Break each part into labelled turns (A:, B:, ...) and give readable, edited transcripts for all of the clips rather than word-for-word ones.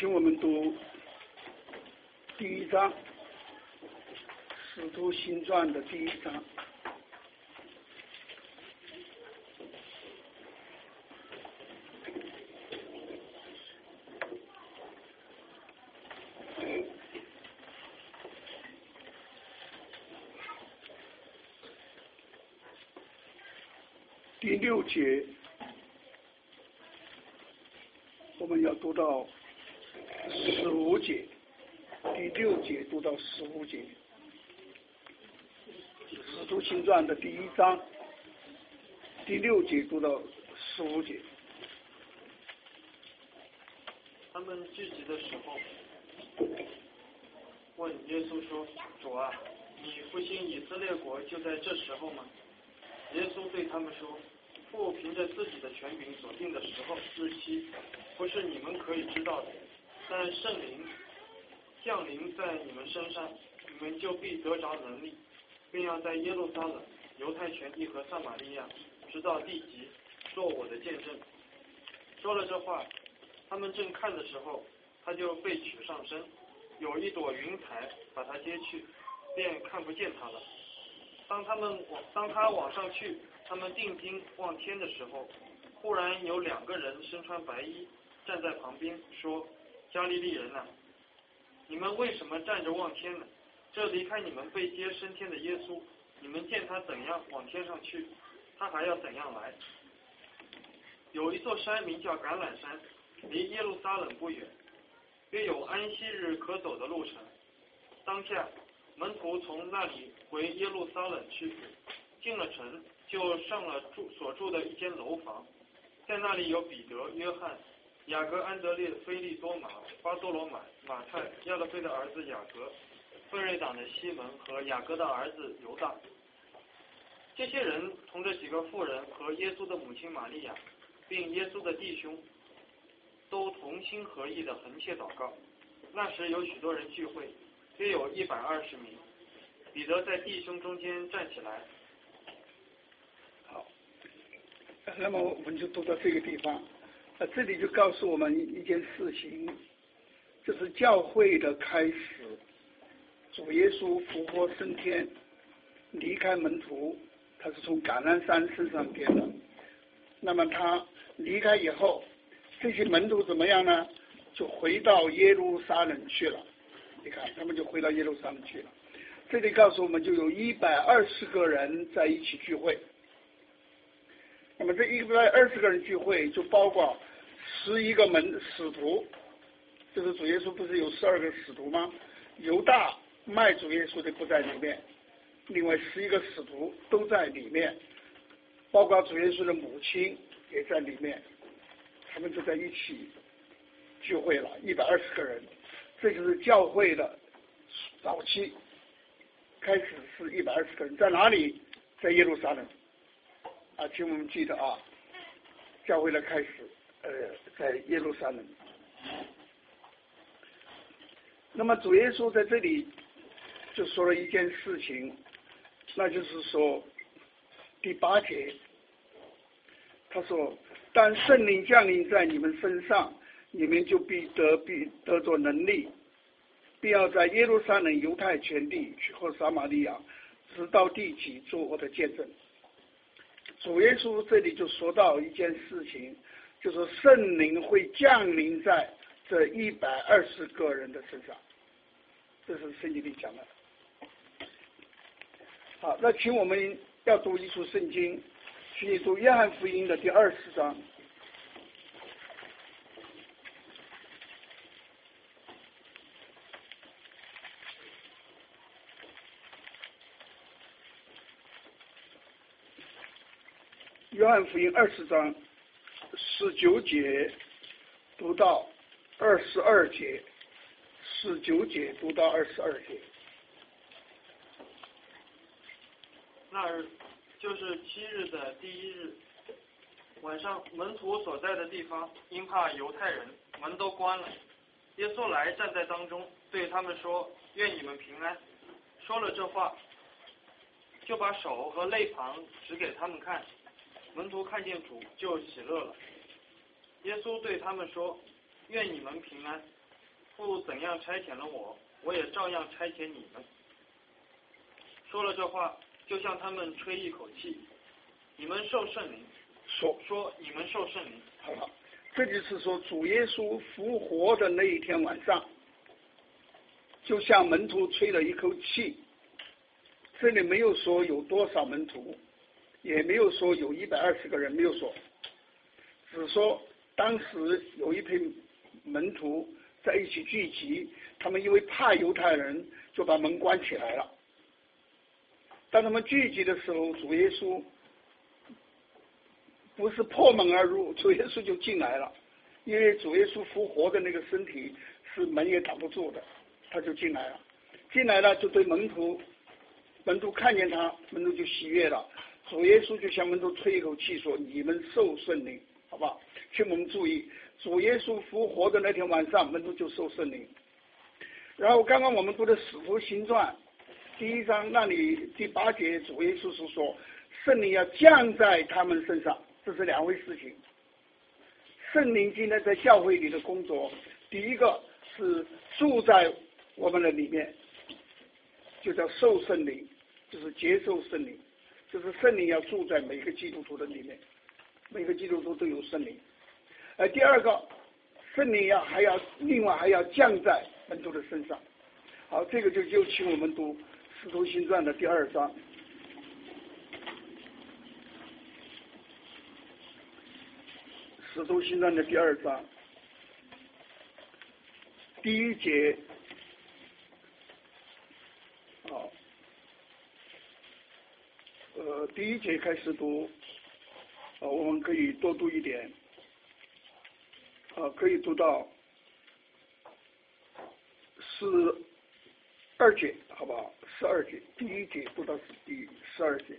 A: 请我们读第一章，使徒行传的第一章。第6节，我们要读到15节。第6节读到15节，使徒行传的第一章，第6节读到15节。
B: 他们聚集的时候，问耶稣说：“主啊，你复兴以色列国就在这时候吗？”耶稣对他们说：“父凭着自己的权柄所定的时候日期，不是你们可以知道的。但圣灵降临在你们身上，你们就必得着能力，并要在耶路撒冷、犹太全地和撒玛利亚，直到地极，做我的见证。”说了这话，他们正看的时候，他就被取上升，有一朵云彩把他接去，便看不见他了。当他往上去，他们定睛望天的时候，忽然有2个人身穿白衣站在旁边，说：“加利利人啊，你们为什么站着望天呢？这离开你们被接升天的耶稣，你们见他怎样往天上去，他还要怎样来。有一座山名叫橄榄山，离耶路撒冷不远，约有安息日可走的路程。当下门徒从那里回耶路撒冷去，进了城，就上了所住的一间楼房，在那里有彼得、约翰、雅各、安德烈、腓利多马、巴多罗买、马太、亚勒腓的儿子雅各、奋锐党的西门和雅各的儿子犹大。这些人同着几个妇人和耶稣的母亲玛利亚，并耶稣的弟兄，都同心合意的横切祷告。那时有许多人聚会，约有120名。彼得在弟兄中间站起来。
A: 好，那么我们就读到这个地方。这里就告诉我们一件事情，就是教会的开始。主耶稣复活升天，离开门徒，他是从橄榄山升上天的。那么他离开以后，这些门徒怎么样呢？就回到耶路撒冷去了。你看，他们就回到耶路撒冷去了。这里告诉我们，就有120个人在一起聚会。那么这120个人聚会，就包括11个使徒，就是主耶稣不是有12个使徒吗？犹大卖主耶稣的不在里面，另外11个使徒都在里面，包括主耶稣的母亲也在里面，他们就在一起聚会了，120个人。这就是教会的早期，开始是120个人，在哪里？在耶路撒冷。请我们记得教会的开始，在耶路撒冷。那么主耶稣在这里就说了一件事情，那就是说第8节，他说：“但圣灵降临在你们身上，你们就必得着能力，必要在耶路撒冷、犹太全地和撒玛利亚，直到地极，做我的见证。”主耶稣这里就说到一件事情，就是圣灵会降临在这120个人的身上，这是圣经里讲的。好，那请我们要读一处圣经，请你读约翰福音的第20章。约翰福音20章19节读到22节，19节读到22节。
B: 那日就是7日的第1日晚上，门徒所在的地方因怕犹太人，门都关了。耶稣来站在当中，对他们说：“愿你们平安。”说了这话，就把手和肋旁指给他们看。门徒看见主就喜乐了。耶稣对他们说：“愿你们平安。” 父怎样差遣了我，我也照样差遣你们。说了这话，就向他们吹一口气，你们受圣灵。说你们受圣灵。
A: 好了，这就是说主耶稣复活的那一天晚上，就向门徒吹了一口气。这里没有说有多少门徒，也没有说有120个人，没有说，只说当时有一批门徒在一起聚集，他们因为怕犹太人，就把门关起来了。当他们聚集的时候，主耶稣不是破门而入，主耶稣就进来了，因为主耶稣复活的那个身体是门也挡不住的，他就进来了。进来了就对门徒看见他，门徒就喜悦了。主耶稣就向门徒吹一口气说：“你们受圣灵，好不好？”请我们注意，主耶稣复活的那天晚上，门徒就受圣灵。然后刚刚我们读的《使徒行传》1章那里第8节，主耶稣是说圣灵要降在他们身上，这是两回事情。圣灵今天在教会里的工作，第一个是住在我们的里面，就叫受圣灵，就是接受圣灵，就是圣灵要住在每个基督徒的里面，每个基督徒都有圣灵。第二个，圣灵另外还要降在门徒的身上。好，这个就请我们读《使徒行传》的第2章。《使徒行传》的第2章第1节。好，第1节开始读，我们可以多读一点，可以读到12节，好不好？12节，第1节读到第12节。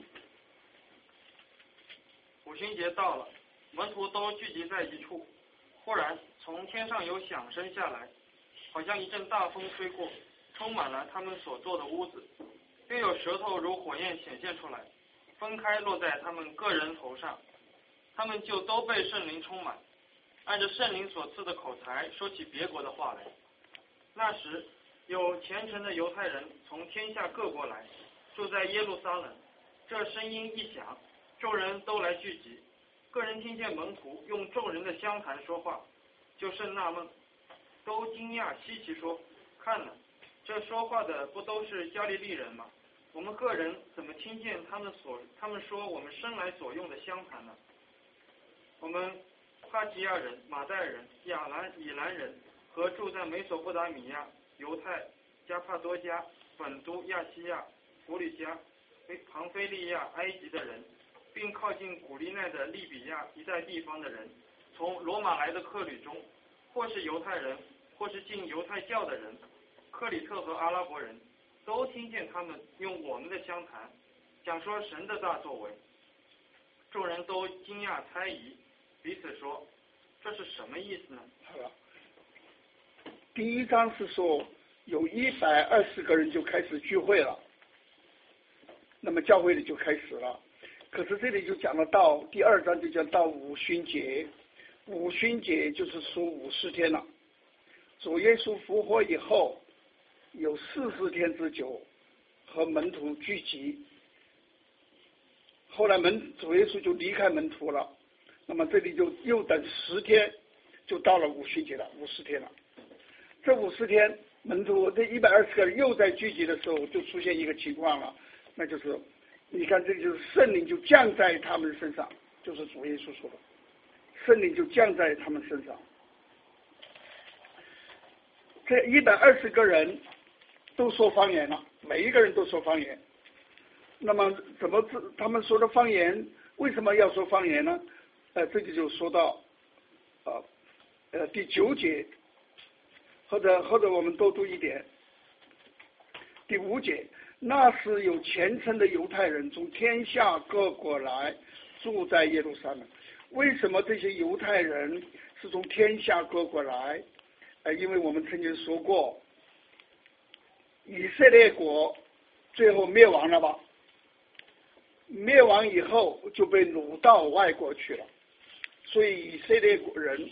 B: 五旬节到了，门徒都聚集在一处，忽然从天上有响声下来，好像一阵大风吹过，充满了他们所坐的屋子，又有舌头如火焰显现出来，分开落在他们个人头上，他们就都被圣灵充满，按着圣灵所赐的口才说起别国的话来。那时有虔诚的犹太人从天下各国来，住在耶路撒冷。这声音一响，众人都来聚集，个人听见门徒用众人的相谈说话，就甚纳闷，都惊讶稀奇说：看了，这说话的不都是加利利人吗？我们个人怎么听见他们说我们生来所用的相谈呢？我们帕提亚人、马代人、以兰人和住在美索不达米亚、犹太、加帕多家、本都、亚细亚、弗里加、庞菲利亚、埃及的人，并靠近古利奈的利比亚一带地方的人，从罗马来的客旅中，或是犹太人，或是信犹太教的人，克里特和阿拉伯人，都听见他们用我们的相谈，讲说神的大作为。众人都惊讶猜疑，彼此说：这是什么意思呢？
A: 好了，第1章是说有120个人就开始聚会了，那么教会里就开始了。可是这里就讲了到第2章就讲到五旬节，五旬节就是说50天了。主耶稣复活以后，有40天之久和门徒聚集，后来主耶稣就离开门徒了，那么这里就又等10天，就到了五旬节了，50天了。这50天，门徒这120个人又在聚集的时候，就出现一个情况了，那就是你看，这就是圣灵就降在他们身上，就是主耶稣说的，圣灵就降在他们身上。这120个人都说方言了，每一个人都说方言。那么他们说的方言为什么要说方言呢？这里就说到第9节，或者我们多读一点，第5节。那时有虔诚的犹太人从天下各国来，住在耶路撒冷。为什么这些犹太人是从天下各国来？因为我们曾经说过，以色列国最后灭亡了吧？灭亡以后就被掳到外国去了，所以以色列人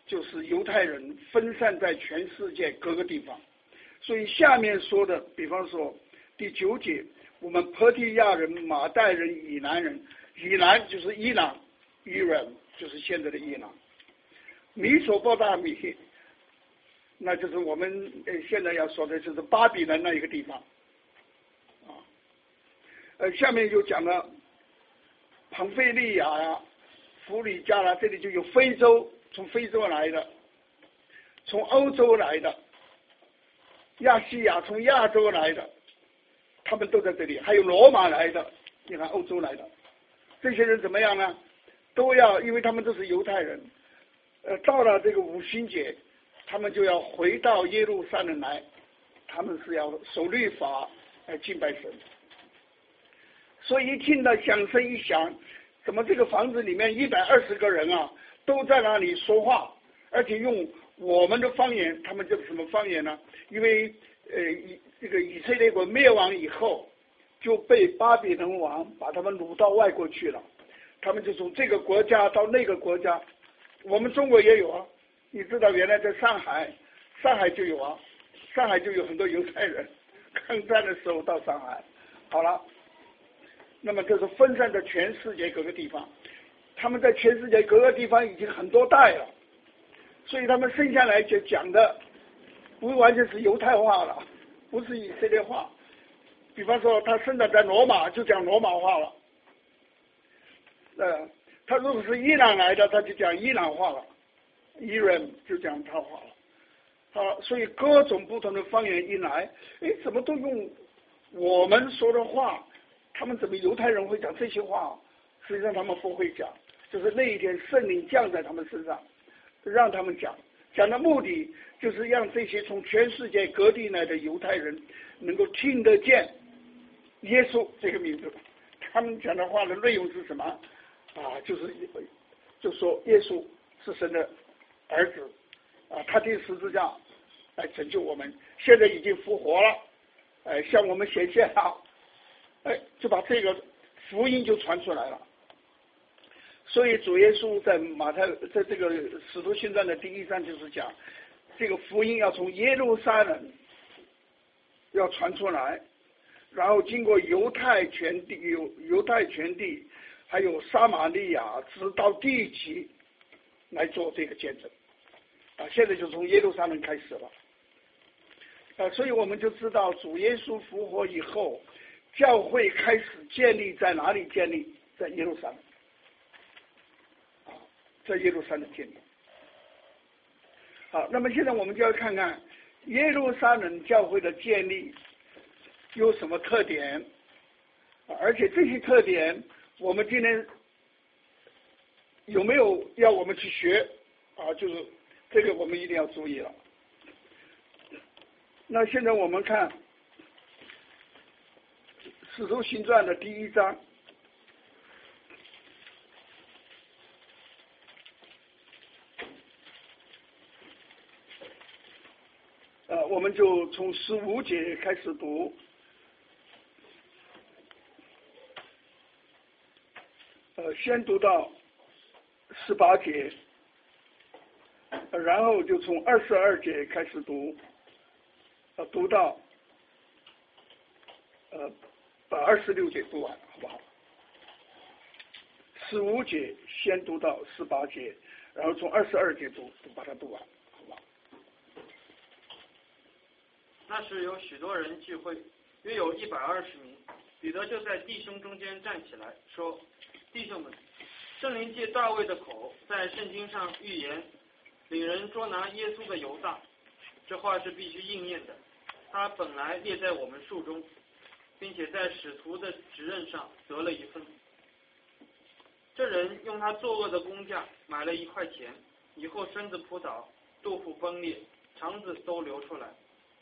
A: 就是犹太人分散在全世界各个地方。所以下面说的，比方说第9节，我们波提亚人、马代人、以南人，以南就是伊朗，伊朗就是现在的伊朗，米索不达米，那就是我们现在要说的就是巴比伦那一个地方啊。下面就讲了庞菲利亚呀、弗里加啦，这里就有非洲，从非洲来的，从欧洲来的，亚细亚从亚洲来的，他们都在这里，还有罗马来的，你看欧洲来的，这些人怎么样呢？都要，因为他们都是犹太人，到了这个五旬节，他们就要回到耶路撒冷来，他们是要守律法来敬拜神。所以一听到响声一响，怎么这个房子里面120个人啊，都在那里说话，而且用我们的方言，他们这个什么方言呢？因为这个以色列国灭亡以后，就被巴比伦王把他们掳到外国去了，他们就从这个国家到那个国家。我们中国也有啊，你知道原来在上海就有啊，上海就有很多犹太人，抗战的时候到上海。好了，那么就是分散在全世界各个地方，他们在全世界各个地方已经很多代了，所以他们生下来就讲的不完全是犹太话了，不是以色列话。比方说他生长在罗马就讲罗马话了，他如果是伊朗来的，他就讲伊朗话了，伊朗就讲他话了。所以各种不同的方言一来，怎么都用我们说的话，他们怎么犹太人会讲这些话？实际上他们不会讲，就是那一天圣灵降在他们身上，让他们讲的目的就是让这些从全世界各地来的犹太人能够听得见耶稣这个名字。他们讲的话的内容是什么？就说耶稣是神的儿子啊，他钉十字架来拯救我们，现在已经复活了，向我们显现了，就把这个福音就传出来了。所以主耶稣在在这个使徒行传的第1章就是讲，这个福音要从耶路撒冷要传出来，然后经过犹太全地，还有撒玛利亚，直到地极来做这个见证。现在就从耶路撒冷开始了。所以我们就知道主耶稣复活以后，教会开始建立在哪里建立？在耶路撒冷。在耶路撒冷建立。好，那么现在我们就要看看耶路撒冷教会的建立有什么特点，而且这些特点我们今天有没有要我们去学就是这个我们一定要注意了。那现在我们看使徒行传的第1章，我们就从15节开始读，先读到18节，然后就从22节开始读，读到把26节读完，好不好？15节先读到18节，然后从22节把它读完，好不好？
B: 那时有许多人聚会，约有120名。彼得就在弟兄中间站起来说：“弟兄们，圣灵借大卫的口在圣经上预言，领人捉拿耶稣的犹大，这话是必须应验的。他本来列在我们数中，并且在使徒的职任上得了一分。这人用他作恶的工价买了1块钱，以后身子扑倒，肚腹崩裂，肠子都流出来。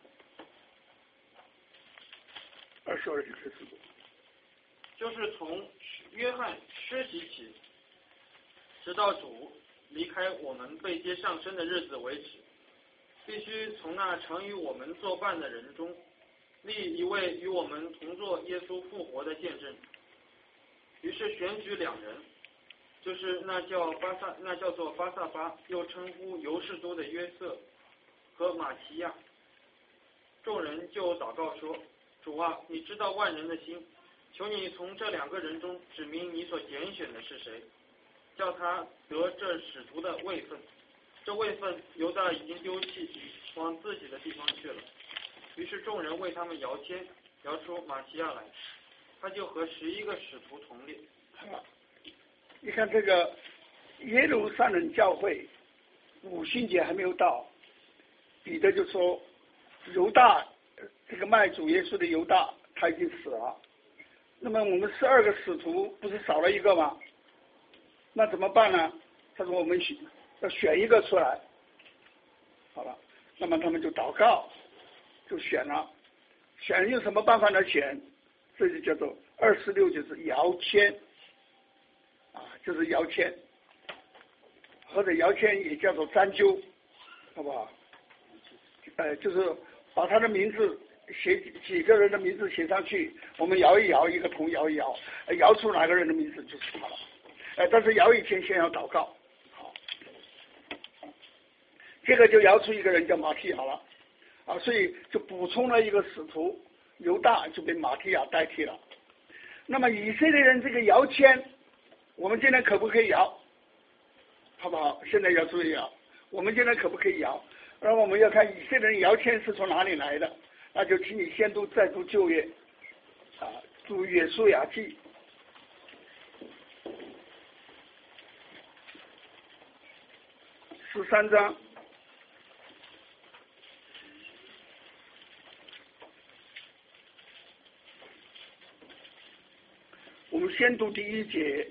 A: ”22节开始读。
B: 就是从约翰施洗起，直到主离开我们被接上升的日子为止，必须从那常与我们作伴的人中立一位与我们同作耶稣复活的见证。于是选举2人， 就是那叫做巴萨巴，又称呼犹士都的约瑟和马提亚。众人就祷告说：主啊，你知道万人的心，求你从这2个人中指明你所拣选的是谁，叫他得这使徒的位分。这位分犹大已经丢弃，往自己的地方去了。于是众人为他们摇签，摇出马提亚来，他就和11个使徒同列。
A: 你看这个耶路撒冷教会五旬节还没有到，彼得就说犹大，这个卖主耶稣的犹大他已经死了，那么我们12个使徒不是少了一个吗？那怎么办呢？他说我们要选一个出来。好了，那么他们就祷告，就选了。选用什么办法来选？这就叫做26节是摇签就是摇签，或者摇签也叫做占灸，好不好？就是把他的名字写几个人的名字写上去，我们摇一摇，一个铜摇一摇，摇出哪个人的名字就是他了。但是摇以前先要祷告。好，这个就摇出一个人叫马提亚了所以就补充了一个使徒犹大，就被马提亚代替了。那么以色列人这个摇签，我们今天可不可以摇？好不好？现在要注意我们今天可不可以摇？然后我们要看以色列人摇签是从哪里来的，那就请你先再读旧约读约书亚记13章。我们先读第1节，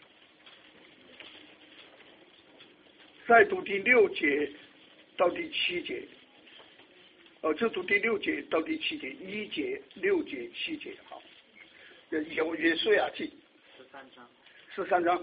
A: 再读第6节到第7节，就读第6节到第7节，1节、6节、7节。好，有约书亚记13章。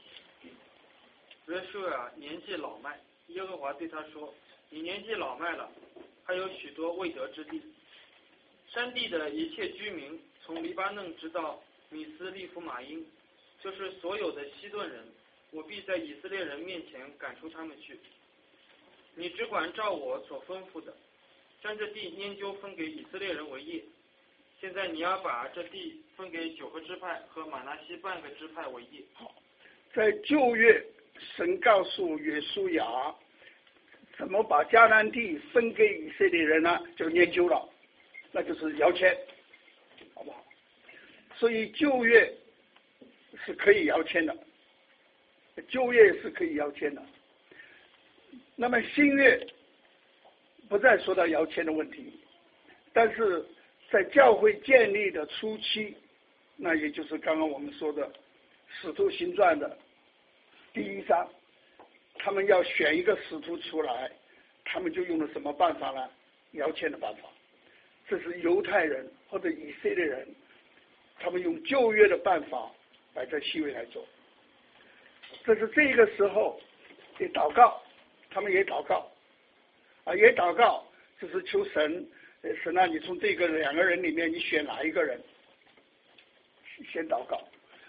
B: 约书亚年纪老迈，耶和华对他说：你年纪老迈了，还有许多未得之地。山地的一切居民，从黎巴嫩直到米斯利弗马因，就是所有的西顿人，我必在以色列人面前赶出他们去。你只管照我所吩咐的，将这地研究分给以色列人为业。现在你要把这地分给9个支派和马拿西半个支派为业。
A: 好，在旧约，神告诉约书亚怎么把迦南地分给以色列人呢？就研究了，那就是摇签，好不好？所以旧约是可以摇签的，旧约是可以摇签的。那么新约不再说到摇签的问题，但是在教会建立的初期，那也就是刚刚我们说的使徒行传的第1章，他们要选一个使徒出来，他们就用了什么办法呢？摇签的办法。这是犹太人或者以色列人，他们用旧约的办法摆在西位来做。这是这个时候也祷告，他们也祷告也祷告，就是求神啊，你从这个2个人里面你选哪一个人，先祷告。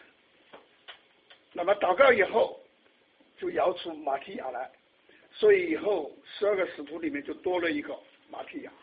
A: 那么祷告以后就摇出马提亚来，所以以后12个使徒里面就多了一个马提亚。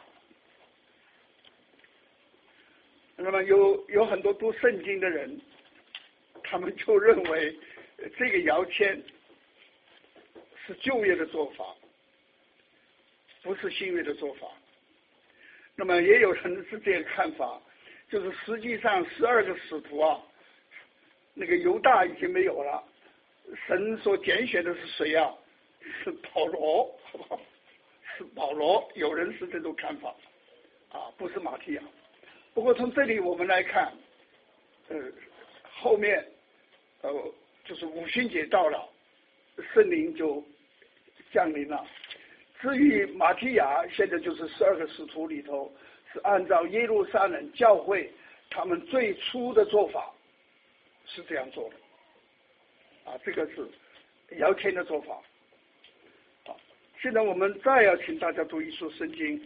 A: 那么有很多读圣经的人，他们就认为这个摇签是旧约的做法，不是新约的做法。那么也有人是这个看法，就是实际上12个使徒那个犹大已经没有了，神所拣选的是谁是保罗，好不好？是保罗，有人是这种看法不是马提亚。不过从这里我们来看，后面就是五旬节到了，圣灵就降临了。至于马提亚，现在就是12个使徒里头是按照耶路撒冷教会他们最初的做法是这样做的这个是摇签的做法。现在我们再要请大家读一书圣经，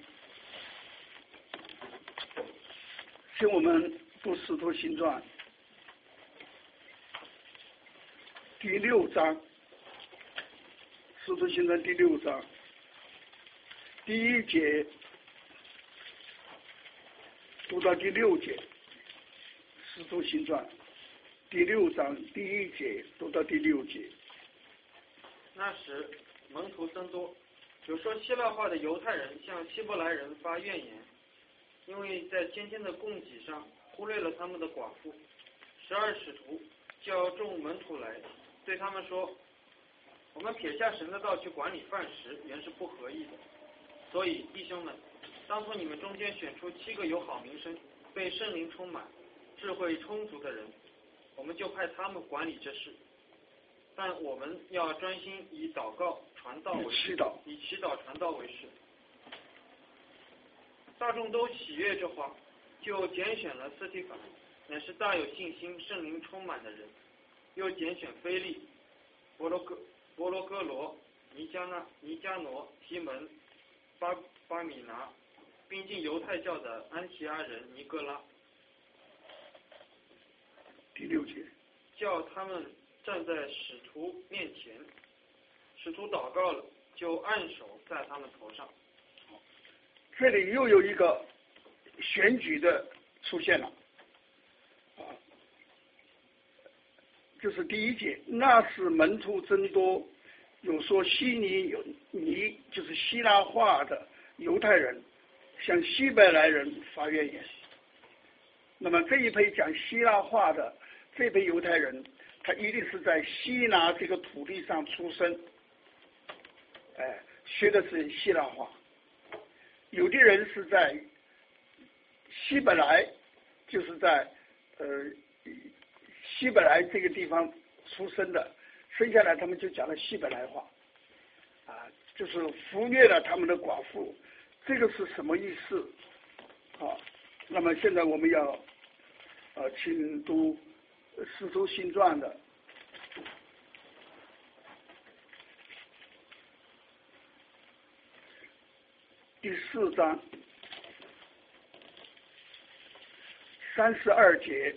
A: 请我们读使徒行传第6章，使徒行传第6章第1节读到第6节，使徒行传第6章第1节读到第6节。
B: 那时门徒增多，有说希腊话的犹太人向希伯来人发怨言，因为在天天的供给上忽略了他们的寡妇。12使徒叫众门徒来，对他们说：我们撇下神的道去管理饭食，原是不合意的。所以弟兄们，当从你们中间选出7个有好名声、被圣灵充满、智慧充足的人，我们就派他们管理这事。但我们要专心以祷告传道为事，以祈祷传道为事。大众都喜悦这话，就拣选了斯提反，乃是大有信心、圣灵充满的人；又拣选腓利、伯罗哥罗、尼加挪、提门、巴米拿，并进犹太教的安提阿人尼哥拉。
A: 第6节，
B: 叫他们站在使徒面前，使徒祷告了，就按手在他们头上。
A: 这里又有一个选举的出现了，就是第1节，那是门徒增多，有说希尼就是希腊话的犹太人向希伯来人发怨言。那么这一批讲希腊话的这批犹太人，他一定是在希拿这个土地上出生，学的是希腊话。有的人是在希伯来，就是在希伯来这个地方出生的，生下来他们就讲了希伯来话，就是忽略了他们的寡妇。这个是什么意思？那么现在我们要请读《使徒行传》的第4章32节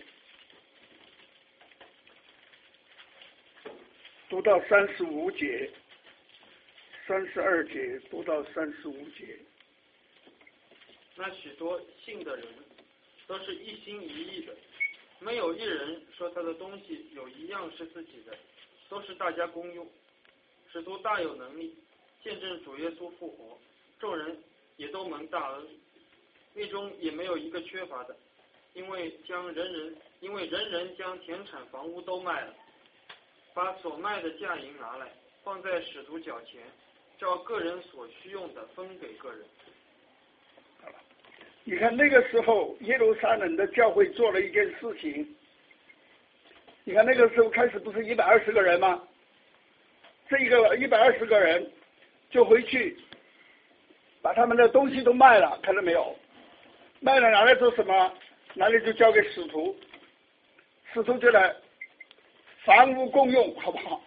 A: 读到35节，32节读到35节。
B: 那许多信的人都是一心一意的，没有一人说他的东西有一样是自己的，都是大家公用。使徒大有能力，见证主耶稣复活，众人也都蒙大恩，内中也没有一个缺乏的，因为人人将田产房屋都卖了，把所卖的价银拿来，放在使徒脚前，照个人所需用的分给个人。
A: 你看那个时候耶路撒冷的教会做了一件事情，你看那个时候开始不是120个人吗？这一个120个人就回去把他们的东西都卖了，看到没有？卖了拿来做什么？拿来就交给使徒，使徒就来房屋共用，好不好？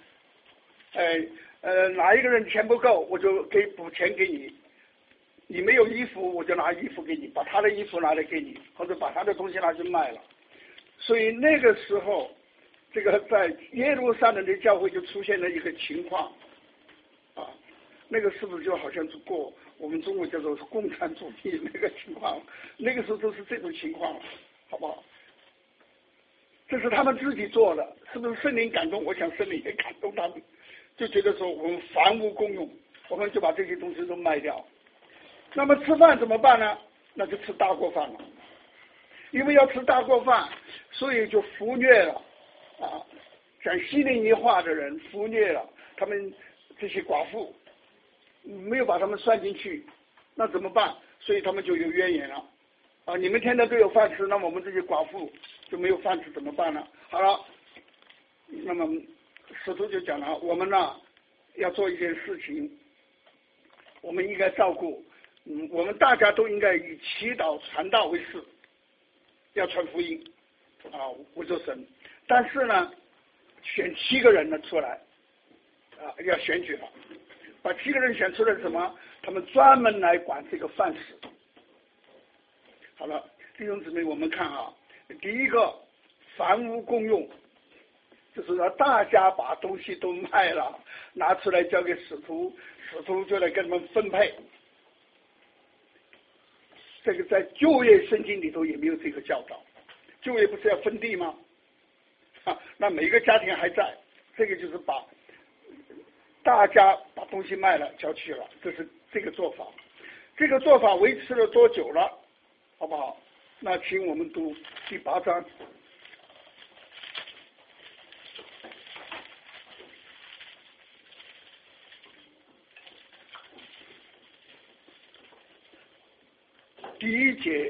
A: 哪一个人钱不够，我就补钱给你。你没有衣服，我就拿衣服给你，把他的衣服拿来给你，或者把他的东西拿去卖了。所以那个时候，这个在耶路撒冷的教会就出现了一个情况，那个是不是就好像是过我们中国叫做共产主义那个情况？那个时候都是这种情况了，好不好？这是他们自己做的，是不是圣灵感动？我想圣灵也感动他们，就觉得说我们房屋共用，我们就把这些东西都卖掉。那么吃饭怎么办呢？那就吃大锅饭了，因为要吃大锅饭，所以就忽略了讲希利尼话的人，忽略了他们这些寡妇，没有把他们算进去，那怎么办？所以他们就有怨言了你们天天都有饭吃，那么我们这些寡妇就没有饭吃怎么办呢？好了，那么使徒就讲了，我们呢要做一件事情，我们应该照顾我们大家都应该以祈祷传道为事，要传福音为着神。但是呢，选7个人呢出来要选举了，把7个人选出来什么？他们专门来管这个饭食。好了，弟兄姊妹，我们看第一个房屋共用， 就是说大家把东西都卖了，拿出来交给使徒，使徒就来跟他们分配。这个在旧约圣经里头也没有这个教导，旧约不是要分地吗？那每个家庭还在，这个就是把大家把东西卖了交去了，这是这个做法。这个做法维持了多久了？好不好？那请我们读第8章。第1节，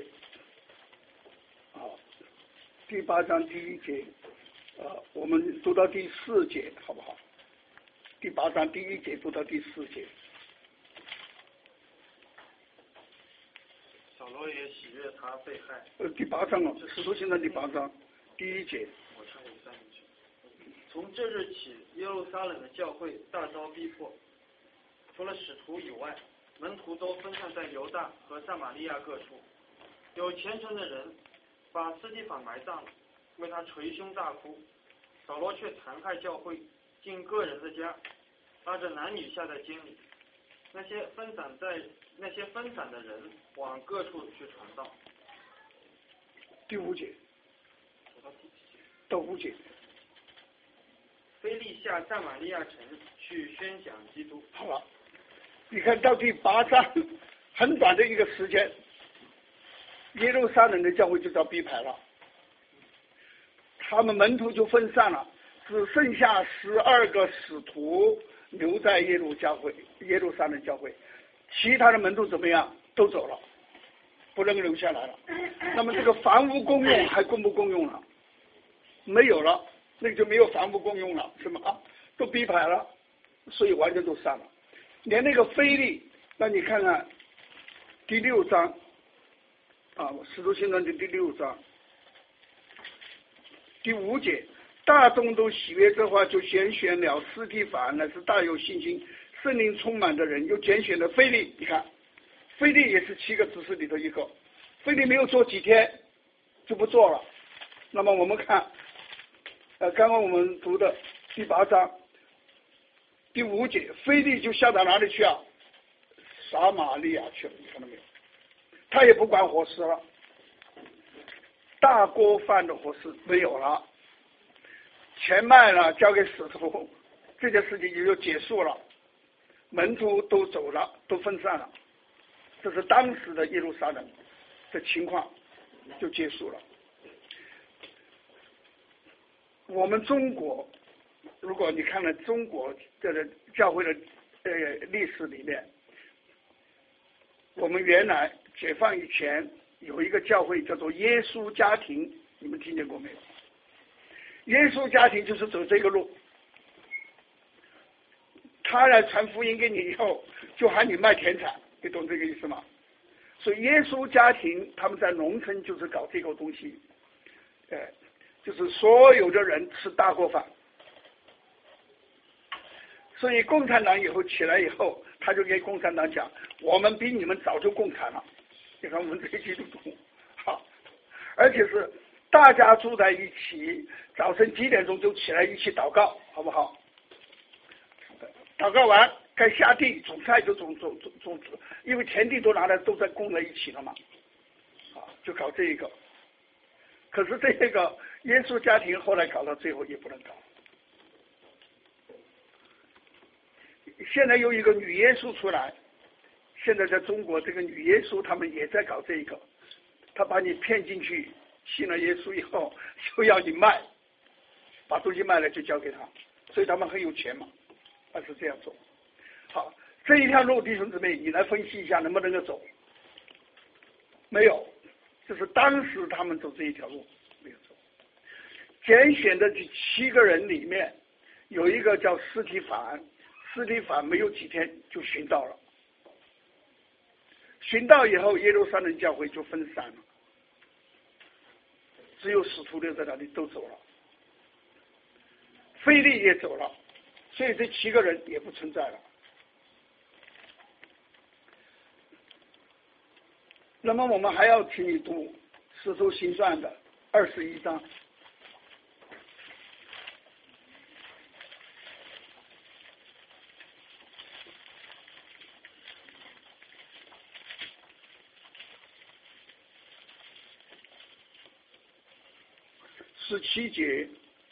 A: 第8章第1节，我们读到第4节，好不好？第8章第1节读到第4节。
B: 扫罗也喜悦他被害。
A: 第8章哦，使徒行传第8章第1节。
B: 我唱给3句。从这日起，耶路撒冷的教会大遭逼迫，除了使徒以外，门徒都分散在犹大和撒玛利亚各处。有虔诚的人把司提反埋葬了，为他捶胸大哭。扫罗却残害教会，进个人的家，拉着男女下在监里。那些分散的人往各处去传道。
A: 第5节到5节。
B: 腓利下撒玛利亚城去宣讲基督。
A: 好了，你看到第8章，很短的一个时间，耶路撒冷的教会就遭逼迫了，他们门徒就分散了，只剩下12个使徒留在耶路撒冷教会，其他的门徒怎么样？都走了，不能留下来了。那么这个房屋公用还公不公用了？没有了，那就没有房屋公用了，是吗？都逼迫了，所以完全都散了。连那个腓利，那你看看第6章使徒行传的第6章第5节，大众都喜悦这话，就拣选了司提反，乃是大有信心、圣灵充满的人，又拣选了腓利。你看，腓利也是7个执事里头一个，腓利没有做几天就不做了。那么我们看，刚刚我们读的第8章第5节，腓利就下到哪里去啊？撒玛利亚去了，你看到没有？他也不管伙食了，大锅饭的伙食没有了，钱卖了交给使徒，这件事情也就结束了，门徒都走了，都分散了，这是当时的耶路撒冷的情况就结束了。我们中国，如果你看了中国这个教会的历史里面，我们原来解放以前有一个教会叫做耶稣家庭，你们听见过没有？耶稣家庭就是走这个路，他来传福音给你以后，就喊你卖田产，你懂这个意思吗？所以耶稣家庭他们在农村就是搞这个东西，就是所有的人吃大锅饭。所以共产党以后起来以后，他就跟共产党讲，我们比你们早就共产了。你看我们这一基督徒，好，而且是大家住在一起，早晨几点钟就起来一起祷告，好不好？祷告完该下地种菜就种，因为田地都拿来都在供在一起了嘛，就搞这一个。可是这个耶稣家庭后来搞到最后也不能搞。现在有一个女耶稣出来，现在在中国这个女耶稣他们也在搞这一个，他把你骗进去，信了耶稣以后就要你卖，把东西卖了就交给他，所以他们很有钱嘛，他是这样做。好，这一条路弟兄姊妹，你来分析一下能不能够走？没有，就是当时他们走这一条路没有走。拣选的这7个人里面，有一个叫司提反，司提反没有几天就寻到了，寻到以后耶路撒冷教会就分散了，只有使徒留在那里都走了，腓利也走了，所以这7个人也不存在了。那么我们还要请你读使徒行传的21章。 17节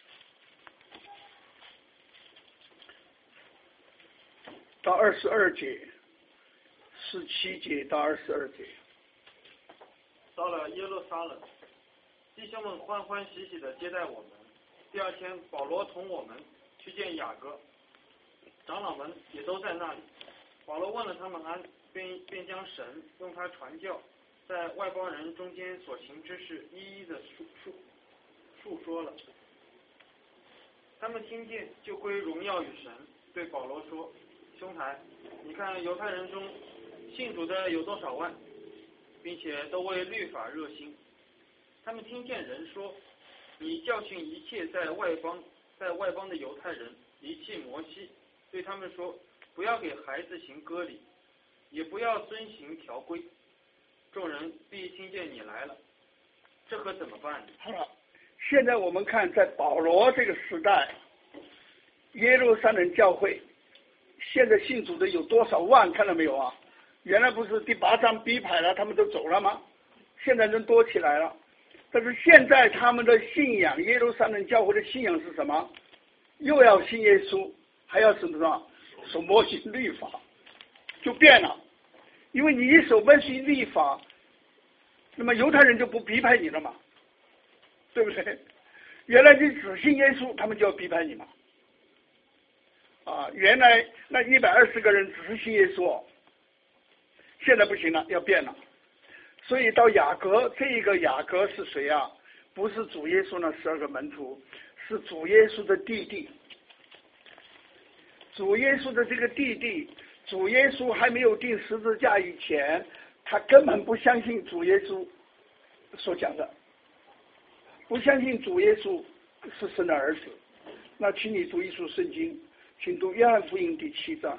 A: 到22节，17节到22节。
B: 到了耶路撒冷，弟兄们欢欢喜喜地接待我们。第二天，保罗同我们去见雅各，长老们也都在那里。保罗问了他们安，便将神用他传教在外邦人中间所行之事一一的述说了。他们听见，就归荣耀与神，对保罗说：“兄台，你看犹太人中信主的有多少万，并且都为律法热心。他们听见人说，你教训一切在外邦的犹太人，离弃摩西，对他们说，不要给孩子行割礼，也不要遵行条规。众人必听见你来了，这可怎么办呢？”
A: 好了，现在我们看在保罗这个时代，耶路撒冷教会现在信主的有多少万，看到没有啊？原来不是第8章逼迫了，他们都走了吗？现在人多起来了。但是现在他们的信仰，耶路撒冷教会的信仰是什么？又要信耶稣，还要什么？守摩西律法，就变了。因为你一守摩西律法，那么犹太人就不逼迫你了嘛，对不对？原来你只信耶稣，他们就要逼迫你嘛。原来那120个人只是信耶稣，现在不行了，要变了。所以到雅各，这个雅各是谁啊？不是主耶稣那12个门徒，是主耶稣的弟弟。主耶稣的这个弟弟，主耶稣还没有钉十字架以前，他根本不相信主耶稣所讲的，不相信主耶稣是神的儿子。那请你读一处圣经，请读约翰福音第7章。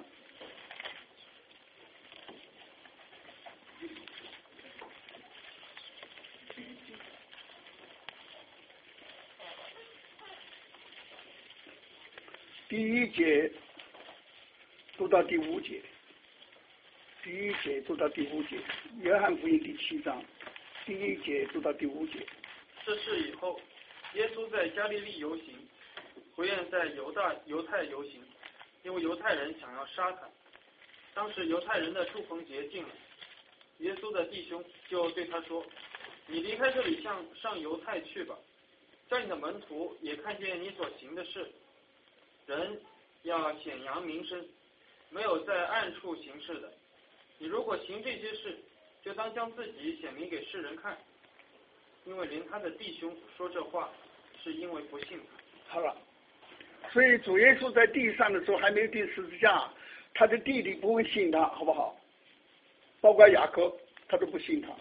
A: 第1节读到第5节，第1节读到第5节，约翰福音第7章，第1节读到第5节。
B: 这事以后，耶稣在加利利游行，不愿在犹太游行，因为犹太人想要杀他。当时犹太人的住棚节近了，耶稣的弟兄就对他说：“你离开这里上犹太去吧，叫你的门徒也看见你所行的事。人要显扬名声，没有在暗处行事的。你如果行这些事，就当将自己显明给世人看，因为连他的弟兄说这话，是因为不信他。”
A: 好了，所以主耶稣在地上的时候还没有钉十字架，他的弟弟不会信他，好不好？包括雅各，他都不信他。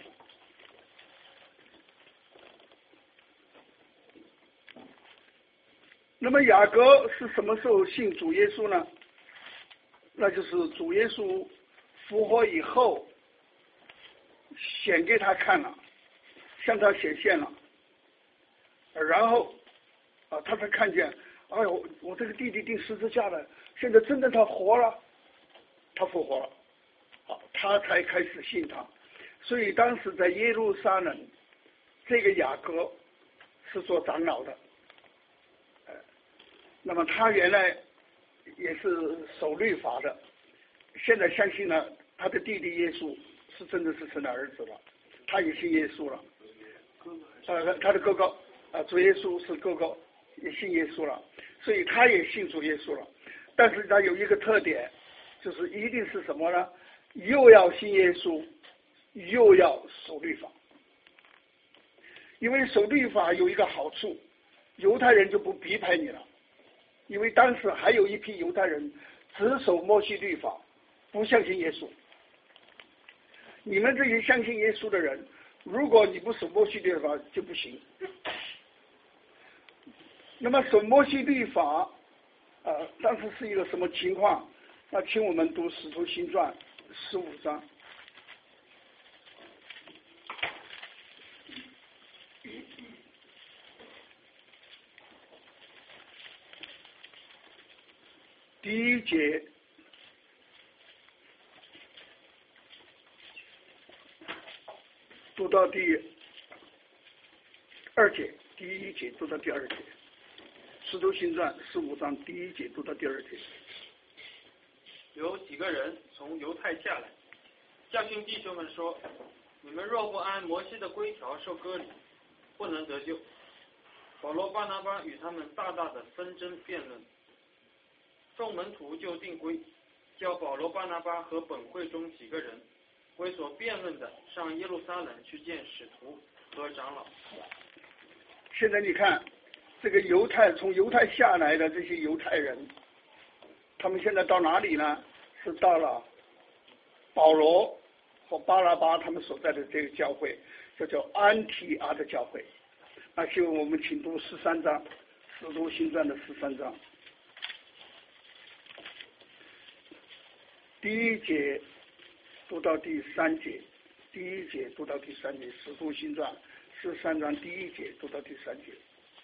A: 那么雅各是什么时候信主耶稣呢？那就是主耶稣复活以后显给他看了，向他显现了，然后他才看见，哎呦，我这个弟弟钉十字架了，现在真的他活了，他复活了，他才开始信他。所以当时在耶路撒冷，这个雅各是做长老的，那么他原来也是守律法的，现在相信了他的弟弟耶稣是真的是神的儿子了，他也信耶稣了。他的哥哥主耶稣是哥哥，也信耶稣了，所以他也信主耶稣了。但是他有一个特点，就是一定是什么呢？又要信耶稣，又要守律法。因为守律法有一个好处，犹太人就不逼迫你了。因为当时还有一批犹太人只守摩西律法，不相信耶稣。你们这些相信耶稣的人，如果你不守摩西律法就不行。那么守摩西律法当时是一个什么情况？那请我们读《使徒行传》15章。第1节读到第2节。 第1节读到第2节，使徒行传15章第1节读到第2节。
B: 有几个人从犹太下来，教训弟兄们说：你们若不按摩西的规条受割礼，不能得救。保罗、巴拿巴与他们大大的纷争辩论，众门徒就定规，叫保罗、巴拿巴和本会中几个人为所辩论的上耶路撒冷去见使徒和长老。
A: 现在你看，这个从犹太下来的这些犹太人，他们现在到哪里呢？是到了保罗和巴拿巴他们所在的这个教会，这叫安提阿的教会。那就我们请读13章，使徒行传的13章，第1节读到第3节，第1节读到第3节，使徒行传13章第1节读到第3节。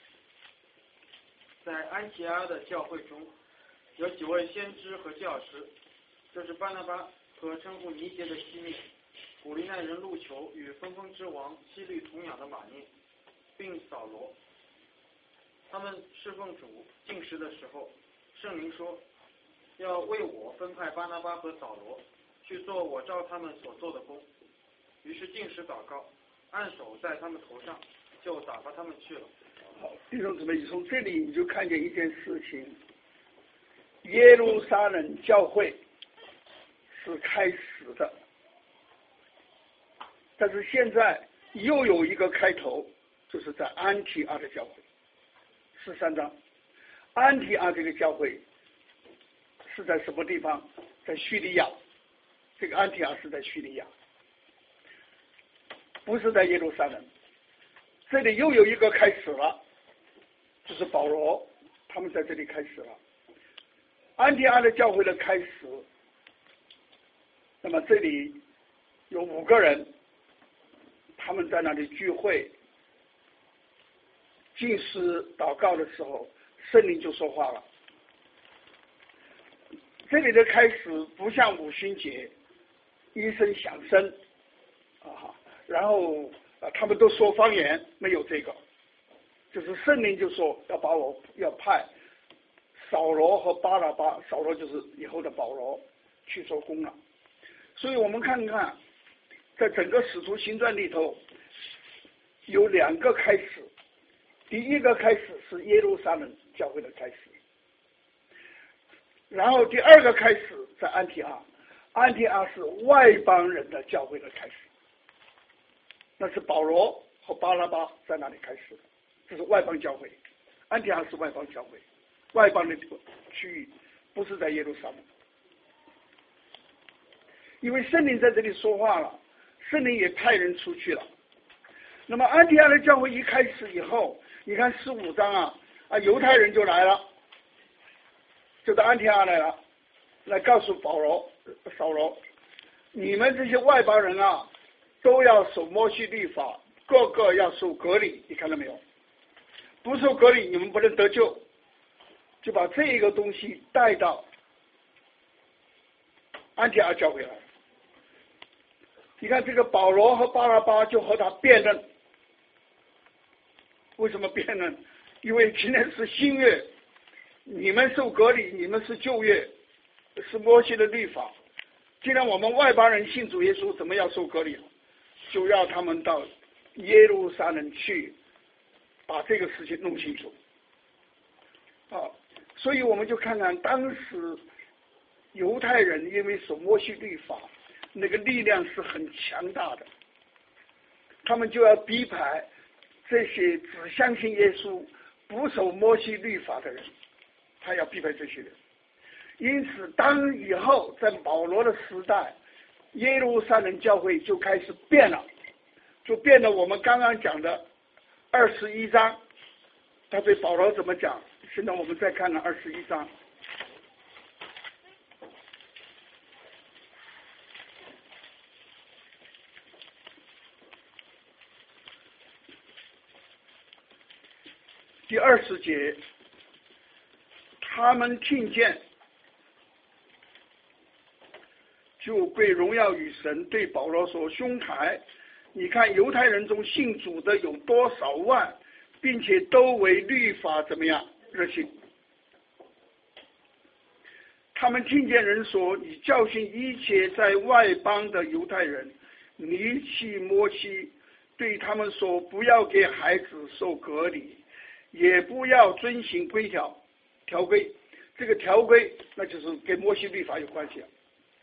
B: 在安提阿的教会中，有几位先知和教师，就是巴拿巴和称呼尼结的西面，古利奈人路求与分封之王希律同养的马念，并扫罗。他们侍奉主进食的时候，圣灵说要为我分派巴拿巴和扫罗去做我照他们所做的工。于是进食祷告，按手在他们头上，就打发他们去了。
A: 好，弟兄姊妹，从这里你就看见一件事情：耶路撒冷教会是开始的，但是现在又有一个开头，就是在安提阿的教会。13章，安提阿这个教会是在什么地方？在叙利亚。这个安提阿是在叙利亚，不是在耶路撒冷。这里又有一个开始了，就是保罗他们在这里开始了。安提阿的教会的开始，那么这里有5个人，他们在那里聚会进食祷告的时候，圣灵就说话了。这里的开始不像五旬节一声响声然后他们都说方言，没有这个，就是圣灵就说要派扫罗和巴拿巴，扫罗就是以后的保罗去做工了。所以我们看看，在整个使徒行传里头有2个开始。第1个开始是耶路撒冷教会的开始，然后第2个开始在安提阿，安提阿是外邦人的教会的开始，那是保罗和巴拿巴在那里开始的，这是外邦教会。安提阿是外邦教会，外邦的区域，不是在耶路撒冷。因为圣灵在这里说话了，圣灵也派人出去了。那么安提阿的教会一开始以后，你看15章犹太人就来了，就到安提阿来了，来告诉扫罗，你们这些外邦人都要守摩西律法，个个要受割礼，你看到没有？不受割礼你们不能得救，就把这个东西带到安提阿教会来。你看这个保罗和巴拿巴就和他辩论。为什么辩论？因为今天是新约，你们受割礼，你们是旧约，是摩西的律法。既然我们外邦人信主耶稣，怎么要受割礼？就要他们到耶路撒冷去，把这个事情弄清楚。所以我们就看看当时犹太人因为守摩西律法，那个力量是很强大的，他们就要逼迫这些只相信耶稣不守摩西律法的人，他要逼迫这些人。因此当以后在保罗的时代，耶路撒冷教会就开始变了，就变得我们刚刚讲的21章，他对保罗怎么讲？现在我们再看看21章。第20节，他们听见，就归荣耀与神，对保罗说：兄台，你看犹太人中信主的有多少万， 并且都为律法怎么样热心。他们听见人说，你教训一切在外邦的犹太人，离弃摩西对他们说，不要给孩子受割礼，也不要遵行条规。这个条规那就是跟摩西律法有关系。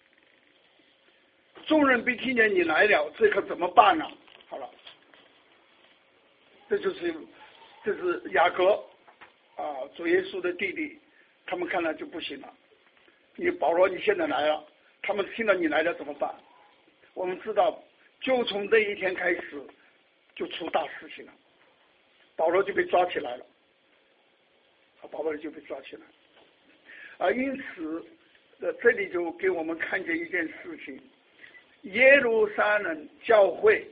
A: 众人必听见你来了，这可怎么办呢？好了，这是雅各主耶稣的弟弟，他们看来就不行了。你保罗你现在来了，他们听到你来了怎么办？我们知道，就从这一天开始，就出大事情了。保罗就被抓起来了，因此，这里就给我们看见一件事情：耶路撒冷教会，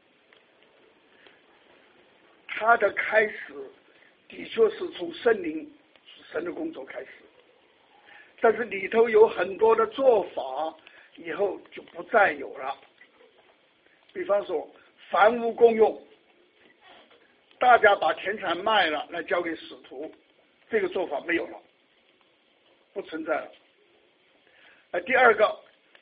A: 它的开始的确是从圣灵神的工作开始。但是里头有很多的做法，以后就不再有了。比方说，凡物公用，大家把田产卖了来交给使徒，这个做法没有了，不存在了。第二个，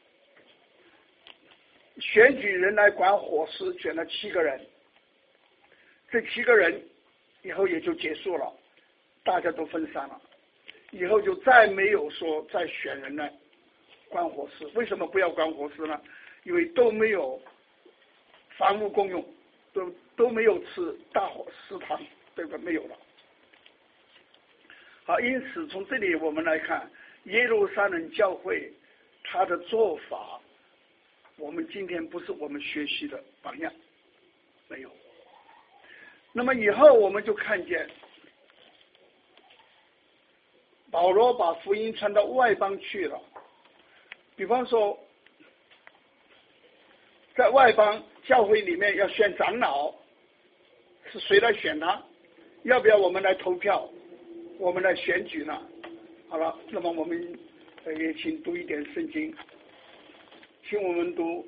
A: 选举人来管伙食，选了7个人，这7个人以后也就结束了，大家都分散了。以后就再没有说再选人来管伙食。为什么不要管伙食呢？因为都没有房屋共用，都没有吃大伙食堂，这个没有了。好，因此从这里我们来看，耶路撒冷教会它的做法，我们今天不是我们学习的榜样，没有。那么以后我们就看见保罗把福音传到外邦去了。比方说，在外邦教会里面要选长老，是谁来选呢？要不要我们来投票，我们来选举呢？好了，那么我们也请读一点圣经，请我们读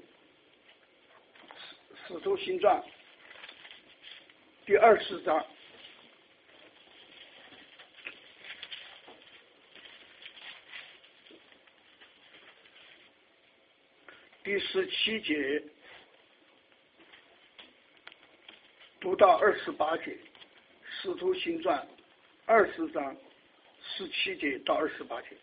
A: 使徒行传第24章。第17节读到28节，使徒行传20章17节到28节。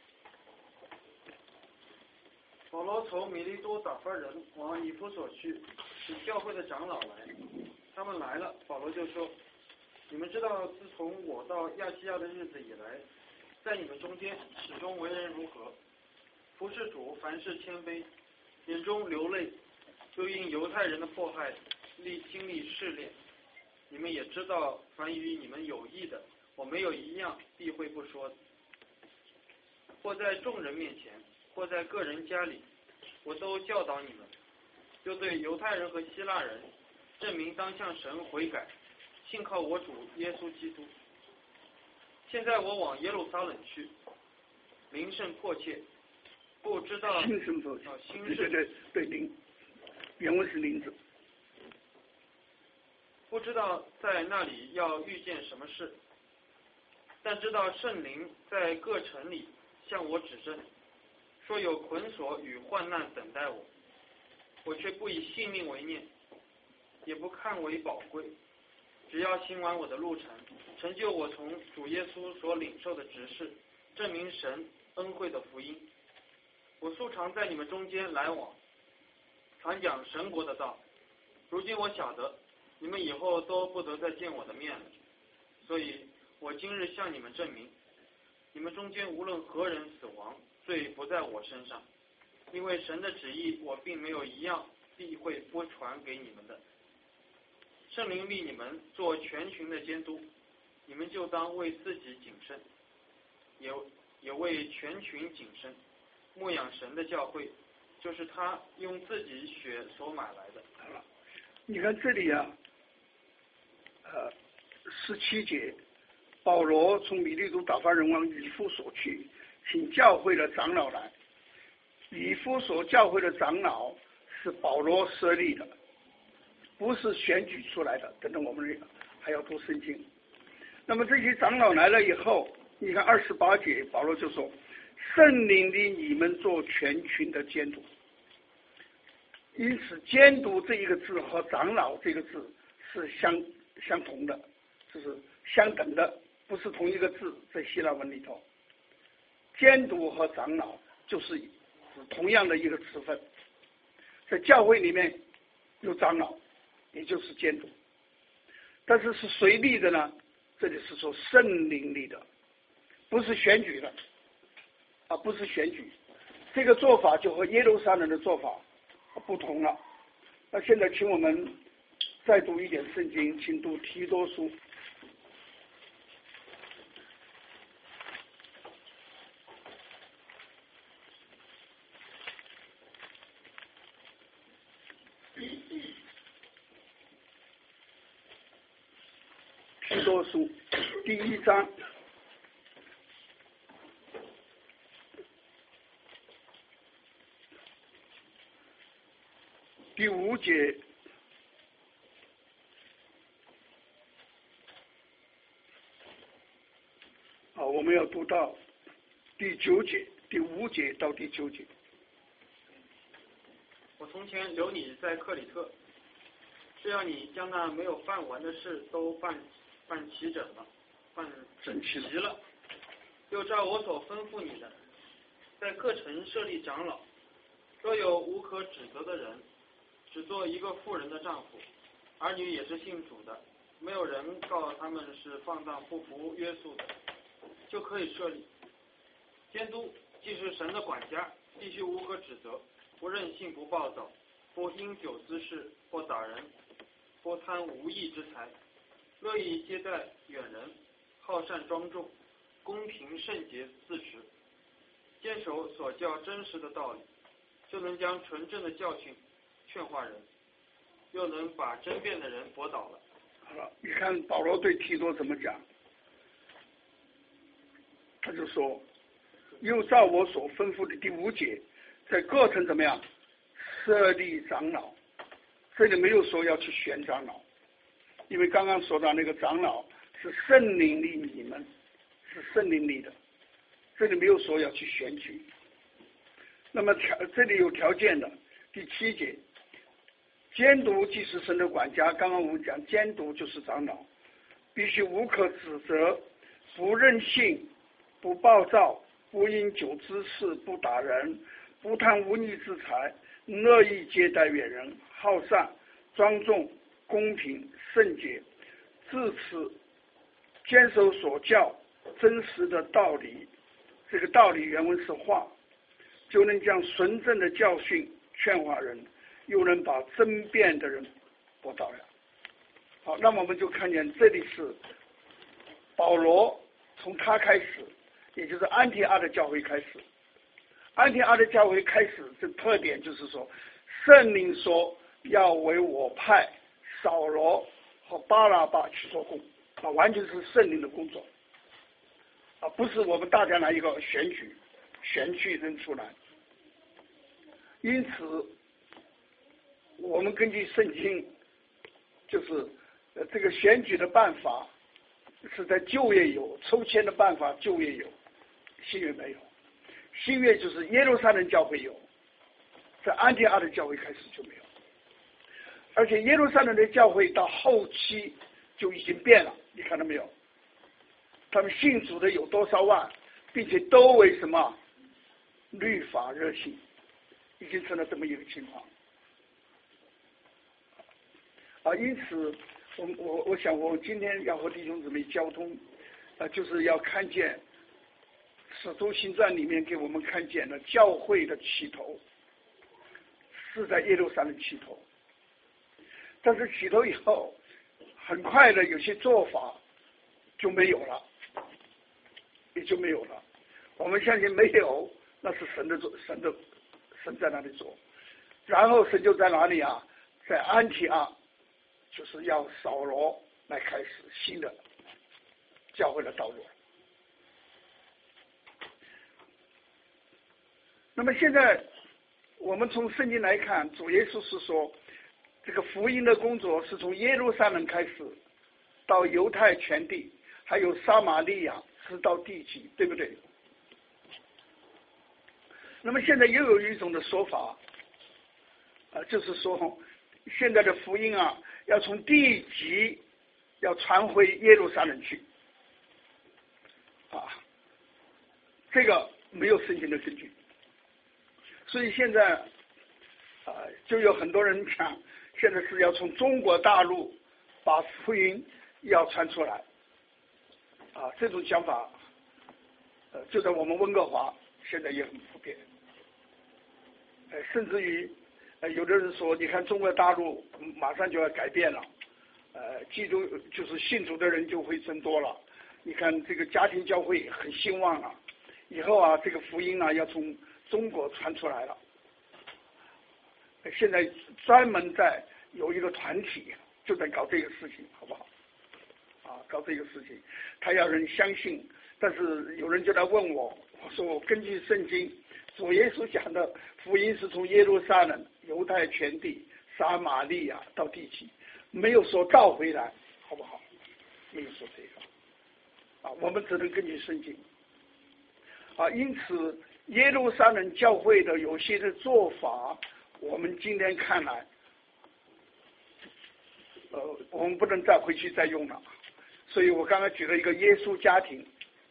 B: 保罗从米利都打发人往以弗所去，使教会的长老来。他们来了，保罗就说：你们知道，自从我到亚细亚的日子以来，在你们中间始终为人如何，服侍主，凡事谦卑，眼中流泪，又因犹太人的迫害经历试炼。你们也知道，凡与你们有益的，我没有一样避讳不说的。或在众人面前，或在个人家里，我都教导你们，就对犹太人和希腊人证明当向神悔改，信靠我主耶稣基督。现在我往耶路撒冷去，灵甚迫切，不知道
A: 心甚迫切，对灵，原文是灵字。
B: 不知道在那里要遇见什么事，但知道圣灵在各城里向我指证，说有捆锁与患难等待我，我却不以性命为念，也不看为宝贵，只要行完我的路程，成就我从主耶稣所领受的职事，证明神恩惠的福音。我素常在你们中间来往，传讲神国的道。如今我晓得，你们以后都不得再见我的面了，所以我今日向你们证明，你们中间无论何人死亡，罪不在我身上，因为神的旨意我并没有一样必会不传给你们的。圣灵立你们做全群的监督，你们就当为自己谨慎，也为全群谨慎，牧养神的教会，就是他用自己血所买来的。
A: 好了，你看这里啊，17节，保罗从米利都打发人往以弗所去，请教会的长老来。以弗所教会的长老是保罗设立的，不是选举出来的。等等，我们还要读圣经。 那么这些长老来了以后，你看28节，保罗就说：“圣灵里你们做全群的监督。”因此，监督这一个字和长老这个字是相同的，就是相等的，不是同一个字。在希腊文里头，监督和长老就是同样的一个词分。在教会里面有长老，也就是监督，但是是谁立的呢？这里是说圣灵立的，不是选举的，不是选举。这个做法就和耶路撒冷的做法不同了。那现在请我们再读一点圣经，请读提多书。提多书第1章第5节，我们要读到第9节，第5节到第9节。
B: 我从前留你在克里特，是要你将那没有办完的事都办齐整了，办整齐了，又照我所吩咐你的，在各城设立长老，若有无可指责的人，只做一个妇人的丈夫，儿女也是信主的，没有人告他们是放荡不服约束的，就可以设立。监督既是神的管家，必须无可指责，不任性，不暴躁，不因酒滋事，或打人，不贪无义之财，乐意接待远人，好善庄重，公平圣洁自持，坚守所教真实的道理，就能将纯正的教训劝化人，又能把争辩的人驳倒了。
A: 好了，你看保罗对提多怎么讲？他就说：“又照我所吩咐的第5节，在各城怎么样设立长老。”这里没有说要去选长老，因为刚刚说到那个长老是圣灵立你们，是圣灵立的，这里没有说要去选举。那么这里有条件的，第7节，监督既是神的管家，刚刚我们讲监督就是长老，必须无可指责，不任性，不暴躁，不因酒滋事，不打人，不贪无义之财，乐意接待远人，好善庄重，公平圣洁，自持坚守所教真实的道理。这个道理原文是话，就能将纯正的教训劝化人，又能把争辩的人驳倒了。好，那么我们就看见这里是保罗从他开始，也就是安提阿的教会开始。安提阿的教会开始，这特点就是说，圣灵说要为我派扫罗和巴拉巴去做工，完全是圣灵的工作，不是我们大家拿一个选举人出来。因此，我们根据圣经，就是这个选举的办法是在旧约有，抽签的办法旧约有，新约没有。新约就是耶路撒冷教会有，在安提阿的教会开始就没有。而且耶路撒冷的教会到后期就已经变了，你看到没有？他们信主的有多少万，并且都为什么律法热心，已经成了这么一个情况。因此我想我今天要和弟兄姊妹交通，就是要看见使徒行传里面给我们看见了教会的起头是在耶路撒冷起头，但是起头以后很快的有些做法就没有了，也就没有了。我们相信没有，那是神在那里做，然后神就在哪里啊？在安提阿，就是要扫罗来开始新的教会的道路。那么现在我们从圣经来看，主耶稣是说，这个福音的工作是从耶路撒冷开始，到犹太全地， 还有撒玛利亚直到地极，对不对？那么现在又有一种的说法，就是说现在的福音啊，要从地极要传回耶路撒冷去，这个没有圣经的根据，所以现在就有很多人讲，现在是要从中国大陆把福音要传出来，这种想法，就在我们温哥华现在也很普遍，甚至于有的人说，你看中国大陆马上就要改变了，基督就是信主的人就会增多了，你看这个家庭教会很兴旺了，以后啊，这个福音啊要从中国传出来了。现在专门在有一个团体就在搞这个事情，好不好？搞这个事情，他要人相信，但是有人就来问我，我说我根据圣经，主耶稣讲的福音是从耶路撒冷、犹太全地、撒玛利亚到地极，没有说倒回来，好不好？没有说这个，我们只能根据圣经。因此耶路撒冷教会的有些的做法，我们今天看来，我们不能再回去再用了。所以我刚才举了一个耶稣家庭，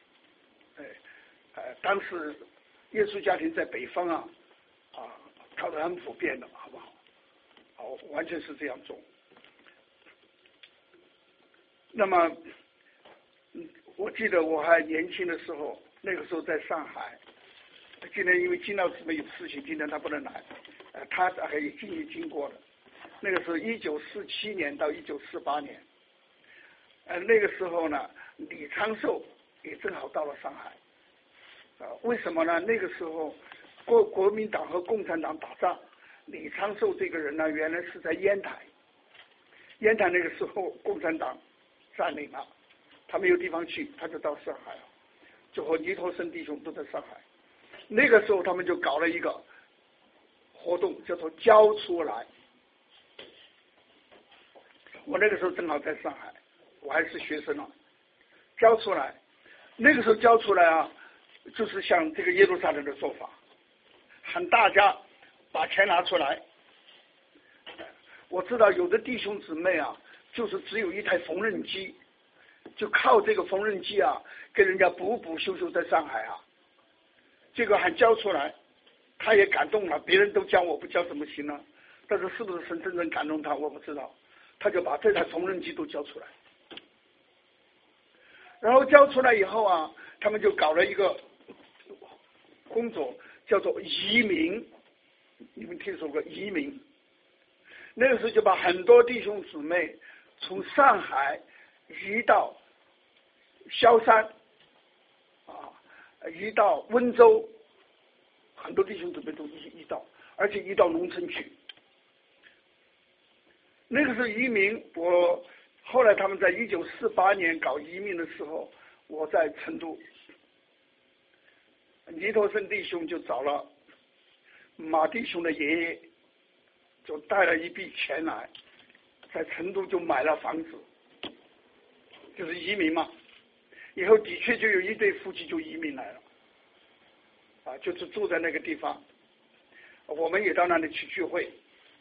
A: 当时耶稣家庭在北方搞得很普遍的，好不好？完全是这样做。那么，我记得我还年轻的时候，那个时候在上海，今天因为金老师没有事情，今天他不能来，他大概也经过了。那个时候1947年到1948年。那个时候呢，李昌寿也正好到了上海，为什么呢？那个时候国民党和共产党打仗，李昌寿这个人呢，原来是在烟台那个时候共产党占领了，他没有地方去，他就到上海了，就和尼托生弟兄都在上海。那个时候他们就搞了一个活动，叫做交出来。我那个时候正好在上海，我还是学生交出来，那个时候交出来就是像这个耶路撒冷的做法，喊大家把钱拿出来。我知道有的弟兄姊妹就是只有一台缝纫机，就靠这个缝纫机跟人家补修在上海这个喊交出来，他也感动了，别人都交我不交怎么行呢？但是是不是神真正感动他我不知道，他就把这台缝纫机都交出来。然后交出来以后他们就搞了一个工作，叫做移民。你们听说过移民？那个时候就把很多弟兄姊妹从上海移到萧山移到温州，很多弟兄姊妹都移到，而且移到农村去。那个时候移民，后来他们在1948年搞移民的时候，我在成都，尼托生弟兄就找了马弟兄的爷爷，就带了一笔钱来，在成都就买了房子，就是移民嘛。以后的确就有一对夫妻就移民来了，就是住在那个地方，我们也到那里去聚会。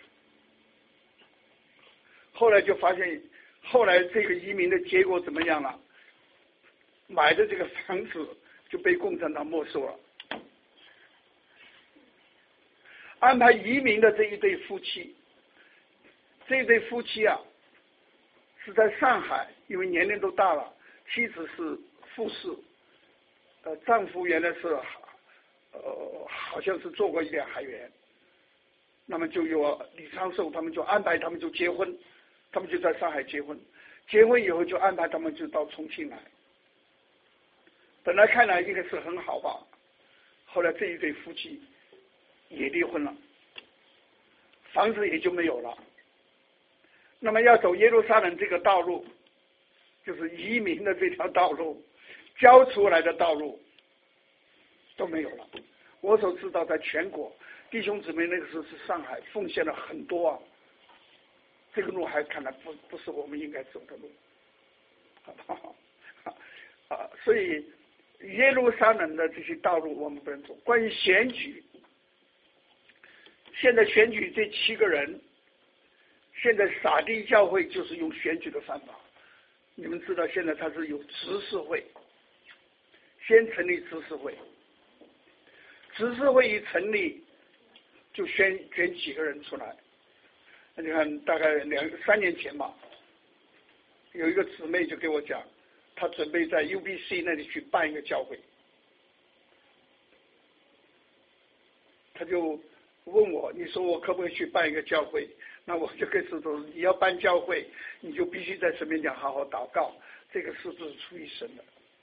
A: 后来就发现，后来这个移民的结果怎么样了？买的这个房子就被共产党没收了。安排移民的这一对夫妻是在上海，因为年龄都大了，妻子是护士，丈夫原来是好像是做过一点海员，那么就有李昌寿他们就安排他们就结婚，他们就在上海结婚，结婚以后就安排他们就到重庆来。本来看来应该是很好吧，后来这一对夫妻也离婚了，房子也就没有了。那么要走耶路撒冷这个道路，就是移民的这条道路，交出来的道路都没有了。我所知道，在全国弟兄姊妹那个时候是上海奉献了很多这个路还看来不是我们应该走的路，好不好？ 所以耶路撒冷的这些道路我们不能走。关于选举，现在选举这7个人，现在撒蒂教会就是用选举的方法。你们知道现在它是有执事会，先成立执事会，执事会一成立就选几个人出来。那你看大概3年前吧，有一个姊妹就给我讲，她准备在 UBC 那里去办一个教会，她就问我，你说我可不可以去办一个教会？那我就跟师说，你要办教会，你就必须在神面前好好祷告，这个事是出于神的。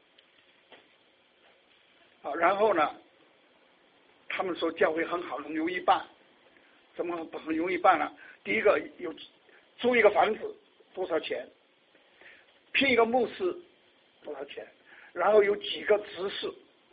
A: 然后呢，他们说教会很好，很容易办。怎么很容易办呢？第一个有租一个房子多少钱，聘一个牧师多少钱，然后有几个执事，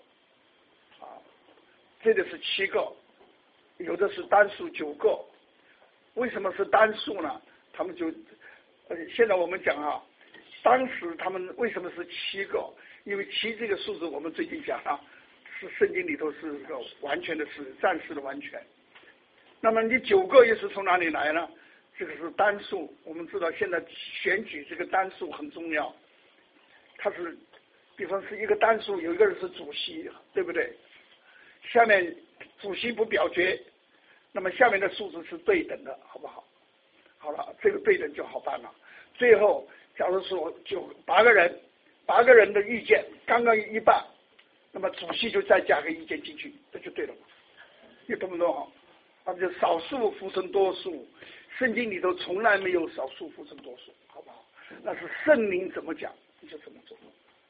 A: 这个是7个，有的是单数9个。为什么是单数呢？他们就现在我们讲当时他们为什么是7个？因为7这个数字我们最近讲是圣经里头是个完全的是战士的完全。那么你9个又是从哪里来呢？这个是单数。我们知道现在选举这个单数很重要，它是比方是一个单数，有一个人是主席，对不对？下面主席不表决，那么下面的数字是对等的，好不好？好了，这个对等就好办了。最后假如说8个人，8个人的意见刚刚一半，那么主席就再加个意见进去，这就对了。你懂不懂？就少数服从多数，圣经里头从来没有少数服从多数，好不好？那是圣灵怎么讲你就怎么做。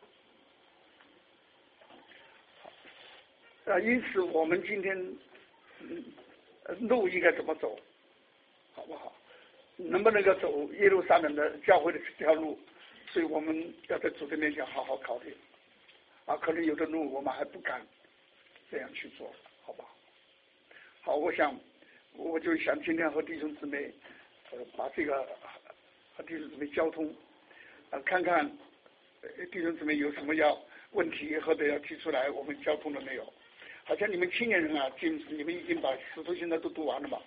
A: 因此我们今天路应该怎么走，好不好？能不能够走耶路撒冷的教会的这条路，所以我们要在主的面前好好考虑。可能有的路我们还不敢这样去做，好不好？好，我就想今天和弟兄姊妹把这个和弟兄姊妹交通，看看弟兄姊妹有什么问题或者要提出来，我们交通了没有？好像你们青年人你们已经把《使徒行传》都读完了吧？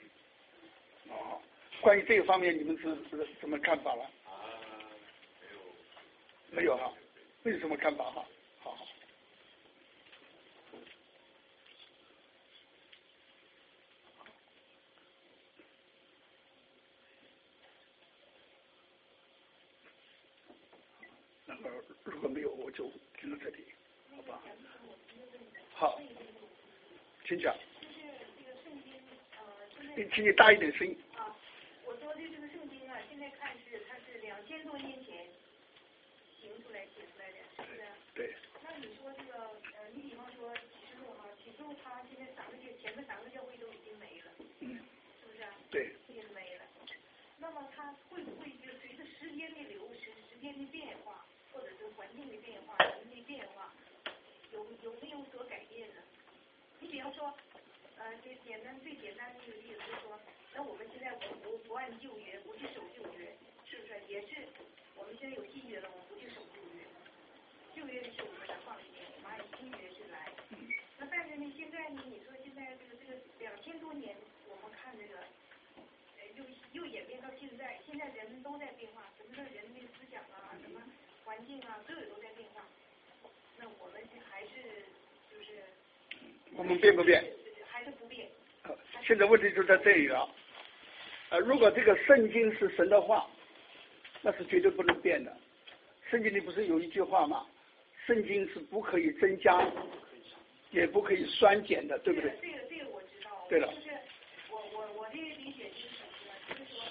A: 关于这个方面你们是什么看法了？没有没有什么看法好。那么如果没有，我就听到这里，好吧？好，请讲。请你大一点声音。
C: 我说这个圣经现在看它是2000多年前写出来的，是不是？
A: 对。
C: 那你说这个你比方说启示录它现在前面3个教会都已经没了，是不是？
A: 对。
C: 也没了。那么它会不会就随着时间的流逝、时间的变化，或者是环境的变化、人的变化，有没有所改变呢？你比方说，最简单的一个例子就是说，那我们现在不按旧约，不去守旧约，是不是？也是我们现在有新约了，我们不去守旧约，旧约的事我们把它放一边，我们按新约是来。那但是呢，现在呢，你说现在这个2000多年，我们看这个，又演变到现在人们都在变化，什么叫人的思想什么环境所有都在变化。那我们还是就是
A: 我们变不变？
C: 还是不变。
A: 现在问题就在这里了。如果这个圣经是神的话，那是绝对不能变的。圣经里不是有一句话吗？圣经是不可以增加，也不可以删减的，对不对？
C: 这个我知道。
A: 对了。
C: 就是我这个理解是什么呢？就是说，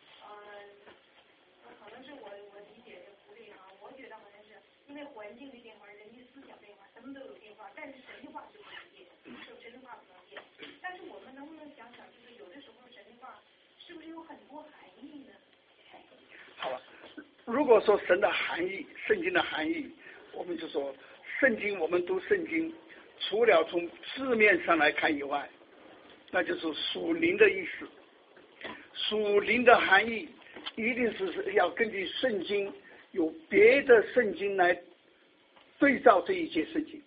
C: 可能是我理解的不对我觉得好像是因为环境的变化，人的思想变化，什么都有变化，但是神的话是不能变，神的话不能变。但是我们能不能想想，就是有的时候神的话是不是有很多含义呢？
A: 好了，如果说神的含义，圣经的含义，我们就说圣经，我们读圣经，除了从字面上来看以外，那就是属灵的意思。属灵的含义一定是要根据圣经，有别的圣经来对照这一节圣经。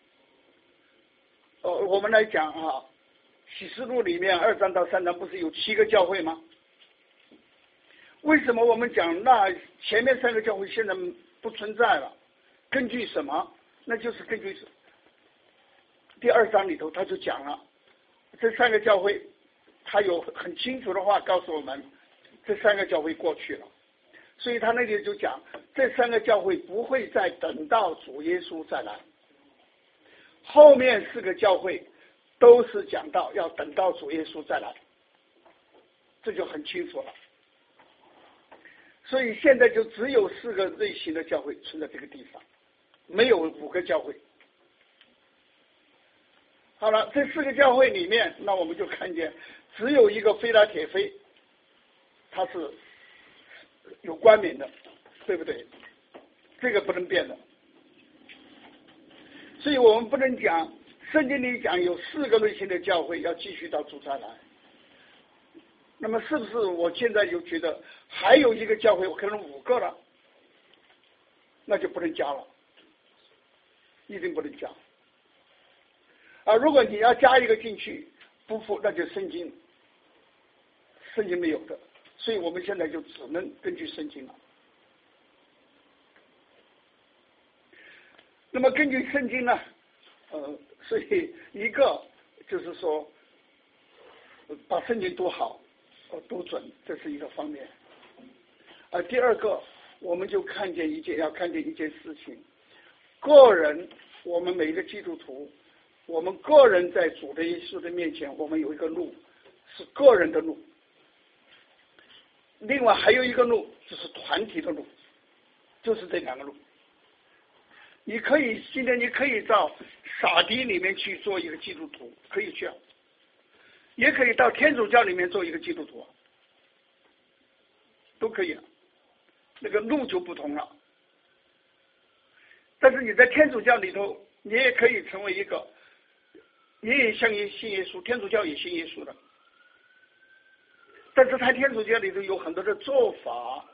A: 我们来讲启示录里面2章到3章不是有7个教会吗？为什么我们讲那前面3个教会现在不存在了？根据什么？那就是根据第2章里头他就讲了，这3个教会他有很清楚的话告诉我们，这3个教会过去了，所以他那里就讲这3个教会不会再等到主耶稣再来。后面4个教会都是讲到要等到主耶稣再来，这就很清楚了。所以现在就只有4个类型的教会存在这个地方，没有5个教会。好了，这4个教会里面，那我们就看见只有一个非拉铁非，它是有冠冕的，对不对？这个不能变的。所以我们不能讲圣经里讲有4个类型的教会要继续到主再来。那么是不是我现在就觉得还有一个教会，我可能5个了，那就不能加了，一定不能加。如果你要加一个进去不服，那就圣经没有的，所以我们现在就只能根据圣经了。那么根据圣经呢，所以一个就是说把圣经读好读准，这是一个方面。第2个，我们就要看见一件事情，个人，我们每一个基督徒，我们个人在主的耶稣的面前，我们有一个路是个人的路，另外还有一个路就是团体的路，就是这2个路。今天你可以到撒迪里面去做一个基督徒，可以去，也可以到天主教里面做一个基督徒，都可以，那个路就不同了。但是你在天主教里头，你也可以成为一个，你也信耶稣，天主教也信耶稣的，但是他天主教里头有很多的做法，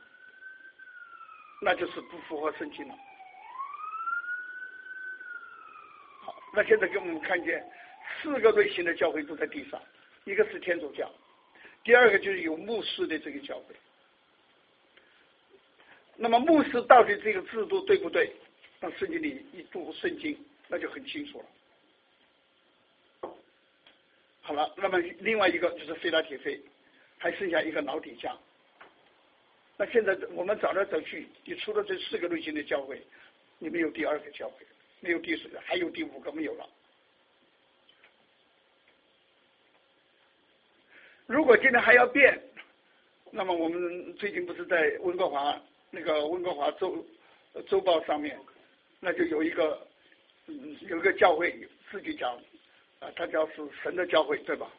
A: 那就是不符合圣经了。好，那现在给我们看见4个类型的教会都在地上，一个是天主教，第2个就是有牧师的这个教会。那么牧师到底这个制度对不对？那圣经里一读圣经，那就很清楚了。好了，那么另外一个就是非拉铁非，还剩下一个老底嘉。那现在我们找来找去，你除了这4个类型的教会，你没有第2个教会，没有第4个，还有第5个没有了。如果今天还要变，那么我们最近不是在温哥华周报上面，那就有一个教会自己讲他叫是神的教会，对吧？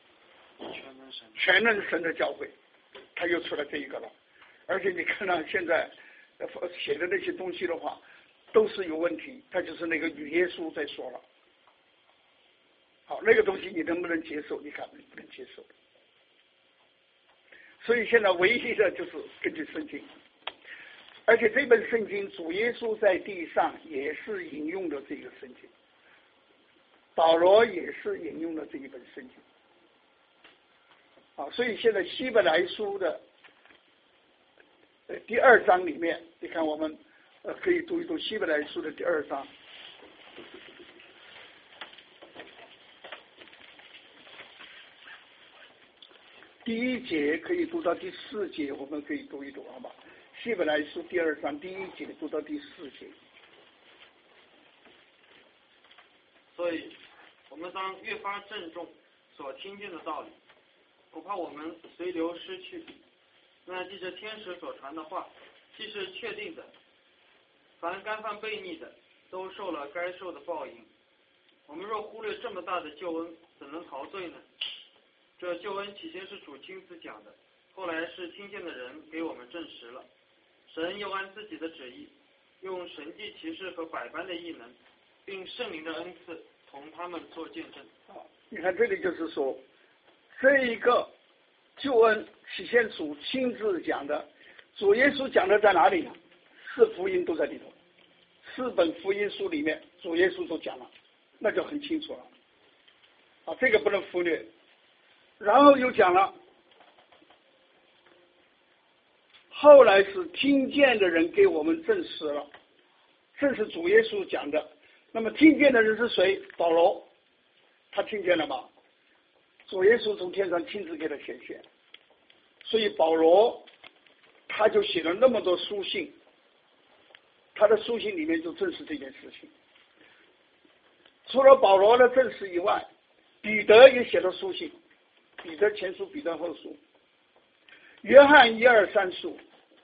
A: 全能神的教会，他又出来这一个了。而且你看到现在写的那些东西的话，都是有问题，他就是那个女耶稣在说了。好，那个东西你能不能接受？你看你不能接受。所以现在唯一的就是根据圣经，而且这本圣经主耶稣在地上也是引用的这个圣经，保罗也是引用了这一本圣经。所以现在希伯来书的第2章里面，你看我们可以读一读希伯来书的第2章。第1节可以读到第4节，我们可以读一读，好吧？希伯来书第2章第1节读到第4节。
B: 所以，我们当越发郑重所听见的道理，不怕我们随流失去。那记着天使所传的话，既是确定的，凡干犯悖逆的，都受了该受的报应。我们若忽略这么大的救恩，怎能陶醉呢？这救恩起先是主亲自讲的，后来是听见的人给我们证实了。神又按自己的旨意，用神迹奇事和百般的异能，并圣灵的恩赐，同他们做见证。
A: 你看这里就是说，这一个救恩起先主亲自讲的，主耶稣讲的在哪里呢？4福音都在里头 4本福音书里面，主耶稣都讲了，那就很清楚了。这个不能忽略。然后又讲了，后来是听见的人给我们证实了，这是主耶稣讲的。那么听见的人是谁？保罗，他听见了吗？主耶稣从天上亲自给他显现，所以保罗他就写了那么多书信，他的书信里面就证实这件事情。除了保罗的证实以外，彼得也写了书信，彼得前书、彼得后书，约翰1、2、3书，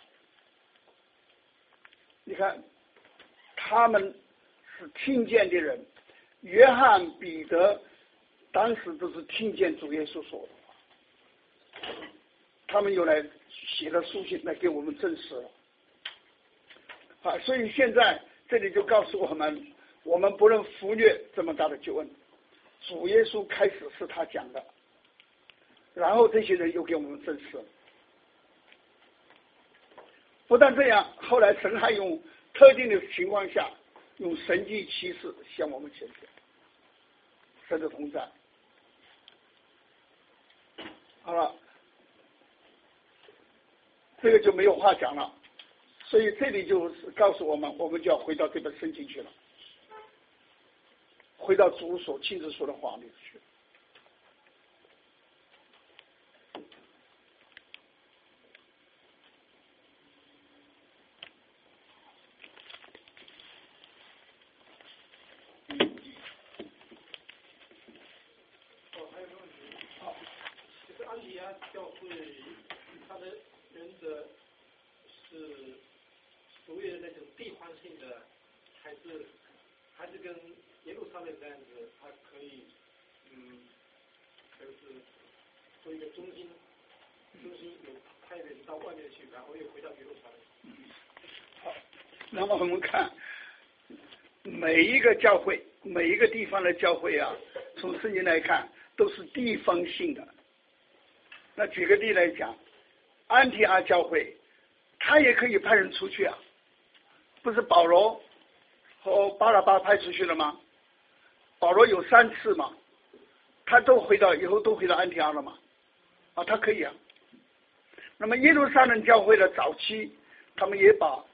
A: 你看他们是听见的人，约翰、彼得当时都是听见主耶稣说的话，他们又来写了书信来给我们证实了。所以现在这里就告诉我们，我们不能忽略这么大的救恩。主耶稣开始是他讲的，然后这些人又给我们证实了。不但这样，后来神还用特定的情况下，用神迹奇事向我们显现神的同在。好了，这个就没有话讲了。所以这里就是告诉我们，我们就要回到这本圣经去了，回到主所亲自说的话里去。
D: 还有个问题，就是安提阿教会，他的原则是属于那种地方性的，还是跟耶路撒冷这样子，它可以就是做一个中心有派人到外面去，然后又回到耶路撒冷。
A: 好，那么我们看每一个教会，每一个地方的教会啊，从圣经来看都是地方性的。那举个例来讲，安提阿教会他也可以派人出去啊，不是保罗和巴拿巴派出去了吗？保罗有3次嘛，他以后都回到安提阿了嘛，他可以啊。那么耶路撒冷教会的早期，他们也把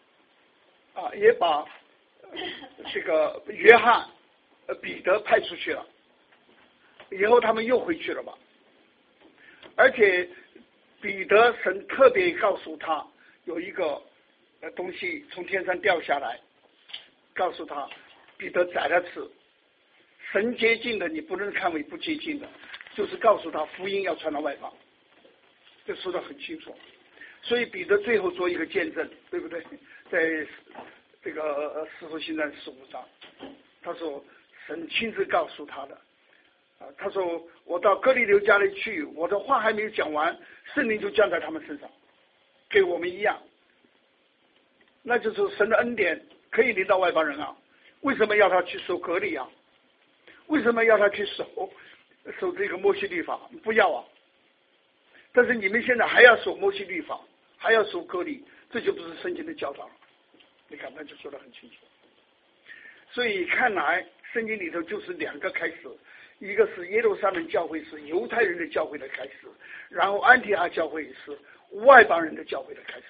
A: 这个约翰、彼得派出去了，以后他们又回去了吧。而且彼得神特别告诉他有一个东西从天上掉下来，告诉他彼得宰了吃，神接近的你不能看为不接近的，就是告诉他福音要传到外邦，这说得很清楚。所以彼得最后做一个见证，对不对？在这个使徒行传15章，他说神亲自告诉他的，他说我到哥尼流家里去，我的话还没有讲完，圣灵就降在他们身上，给我们一样。那就是神的恩典可以临到外邦人啊。为什么要他去守割礼啊？为什么要他去守这个摩西律法？不要啊！但是你们现在还要守摩西律法，还要守割礼，这就不是圣经的教导了。你看，那就说得很清楚。所以看来圣经里头就是2个开始，一个是耶路撒冷教会是犹太人的教会的开始，然后安提阿教会是外邦人的教会的开始，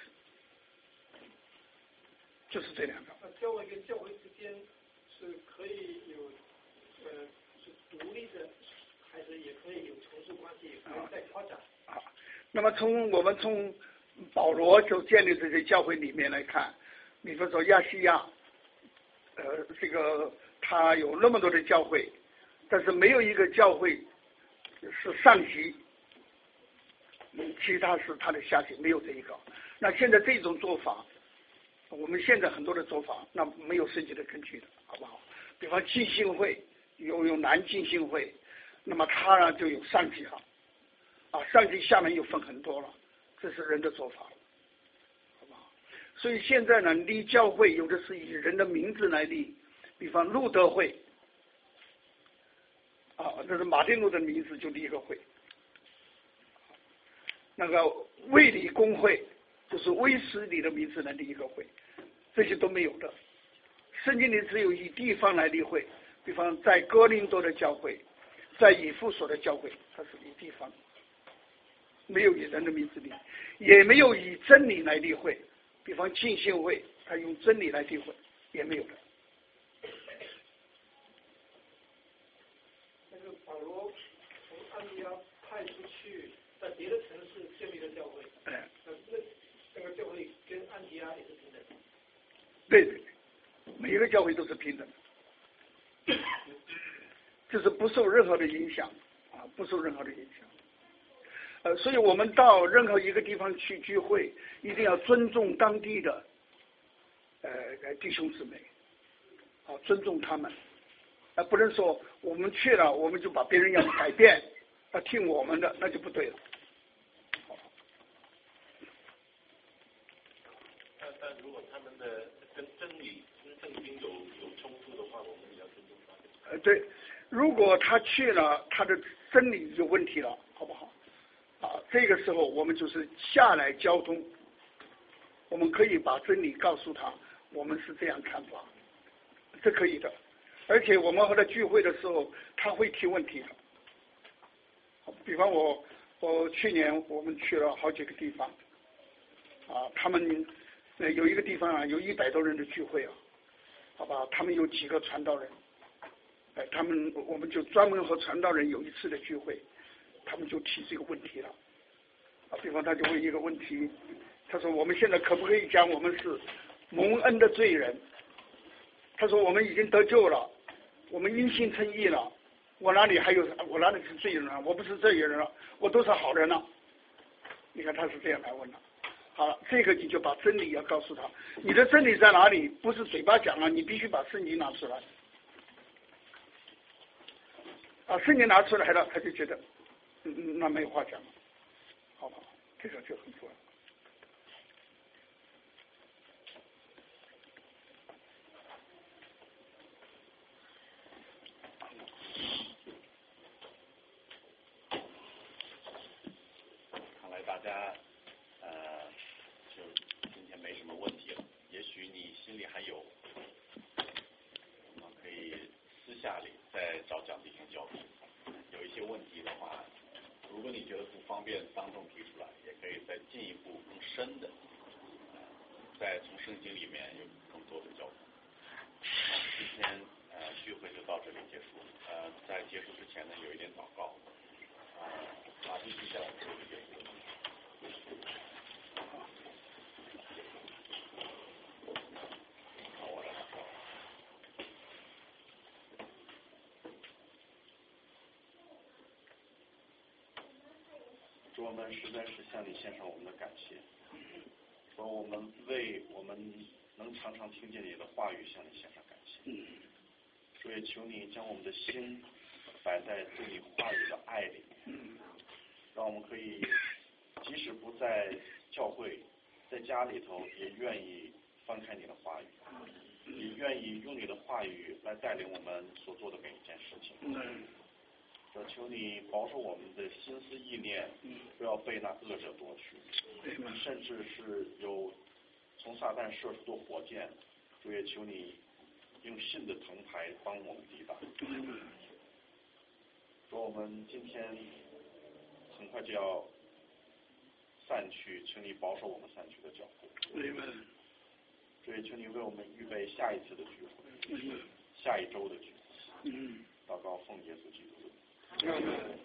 A: 就是这2个。
D: 教会跟教会之间是可以有是独立的，还是也可以有从属关系，也可以再发展。
A: 那么我们从保罗就建立这些教会里面来看，比如说亚细亚，这个他有那么多的教会，但是没有一个教会是上级，其他是他的下级，没有这一个。那现在这种做法，我们现在很多的做法，那没有圣经的根据的，好不好？比方浸信会有男浸信会，那么他呢就有上级了，上级下面又分很多了，这是人的做法，好不好？所以现在呢，立教会有的是以人的名字来立，比方路德会，这是马丁路的名字就立一个会，那个卫理公会就是威斯理的名字来立一个会，这些都没有的。 圣经里只有以地方来例会，比方在哥林多的教会，在以弗所的教会，它是以地方，没有以人的名字例，也没有以真理来例会，比方浸信会，他用真理来例会，也没有的。
D: 那个保罗从安提阿派出去，在别的城市建立了教会，那个教会跟安提阿也是平等的。
A: 对对对，每一个教会都是平等的，就是不受任何的影响啊，不受任何的影响。所以我们到任何一个地方去聚会，一定要尊重当地的弟兄姊妹，啊，尊重他们，不能说我们去了，我们就把别人要改变，听我们的，那就不对了。
E: 但如果他们的跟真理、跟圣经有冲突的话，我们也要尊重他。
A: 对，如果他去了，他的真理有问题了，好不好？这个时候我们就是下来交通，我们可以把真理告诉他，我们是这样看法，这可以的。而且我们和他聚会的时候，他会提问题的。比方我去年我们去了好几个地方，他们有一个地方有100多人的聚会好吧，他们有几个传道人，我们就专门和传道人有一次的聚会，他们就提这个问题了。比方他就问一个问题，他说我们现在可不可以讲我们是蒙恩的罪人？他说我们已经得救了，我们因信称义了，我哪里是罪人了？我不是罪人了，我都是好人了。你看他是这样来问的。好了，这个你就把真理要告诉他，你的真理在哪里？不是嘴巴讲了，你必须把圣经拿出来。圣经拿出来了，他就觉得那没有话讲了，好不好？这个就很重要。
E: 看来大家就今天没什么问题了。也许你心里还有，我们可以私下里再找蒋弟兄交流。有一些问题的话，如果你觉得不方便当众提出来，也可以再进一步更深的，再从圣经里面有更多的交流。今天聚会就到这里结束。在结束之前呢，有一点祷告。马弟兄讲这个结束。好，我来祷告。主，我们实在是向你献上我们的感谢。主，我们为我们能常常听见你的话语向你献上感谢。主，也求你将我们的心摆在对你话语的爱里，让我们可以即使不在教会，在家里头也愿意翻开你的话语，也愿意用你的话语来带领我们所做的每一件事情。主，求你保守我们的心思意念，不要被那恶者夺去，甚至是有从撒旦射出的火箭，主也求你用信的藤牌帮我们抵挡。主，我们今天很快就要散去，求你保守我们散去的脚步。主也求你为我们预备下一次的聚会，下一周的聚会。祷告奉耶稣基督的名。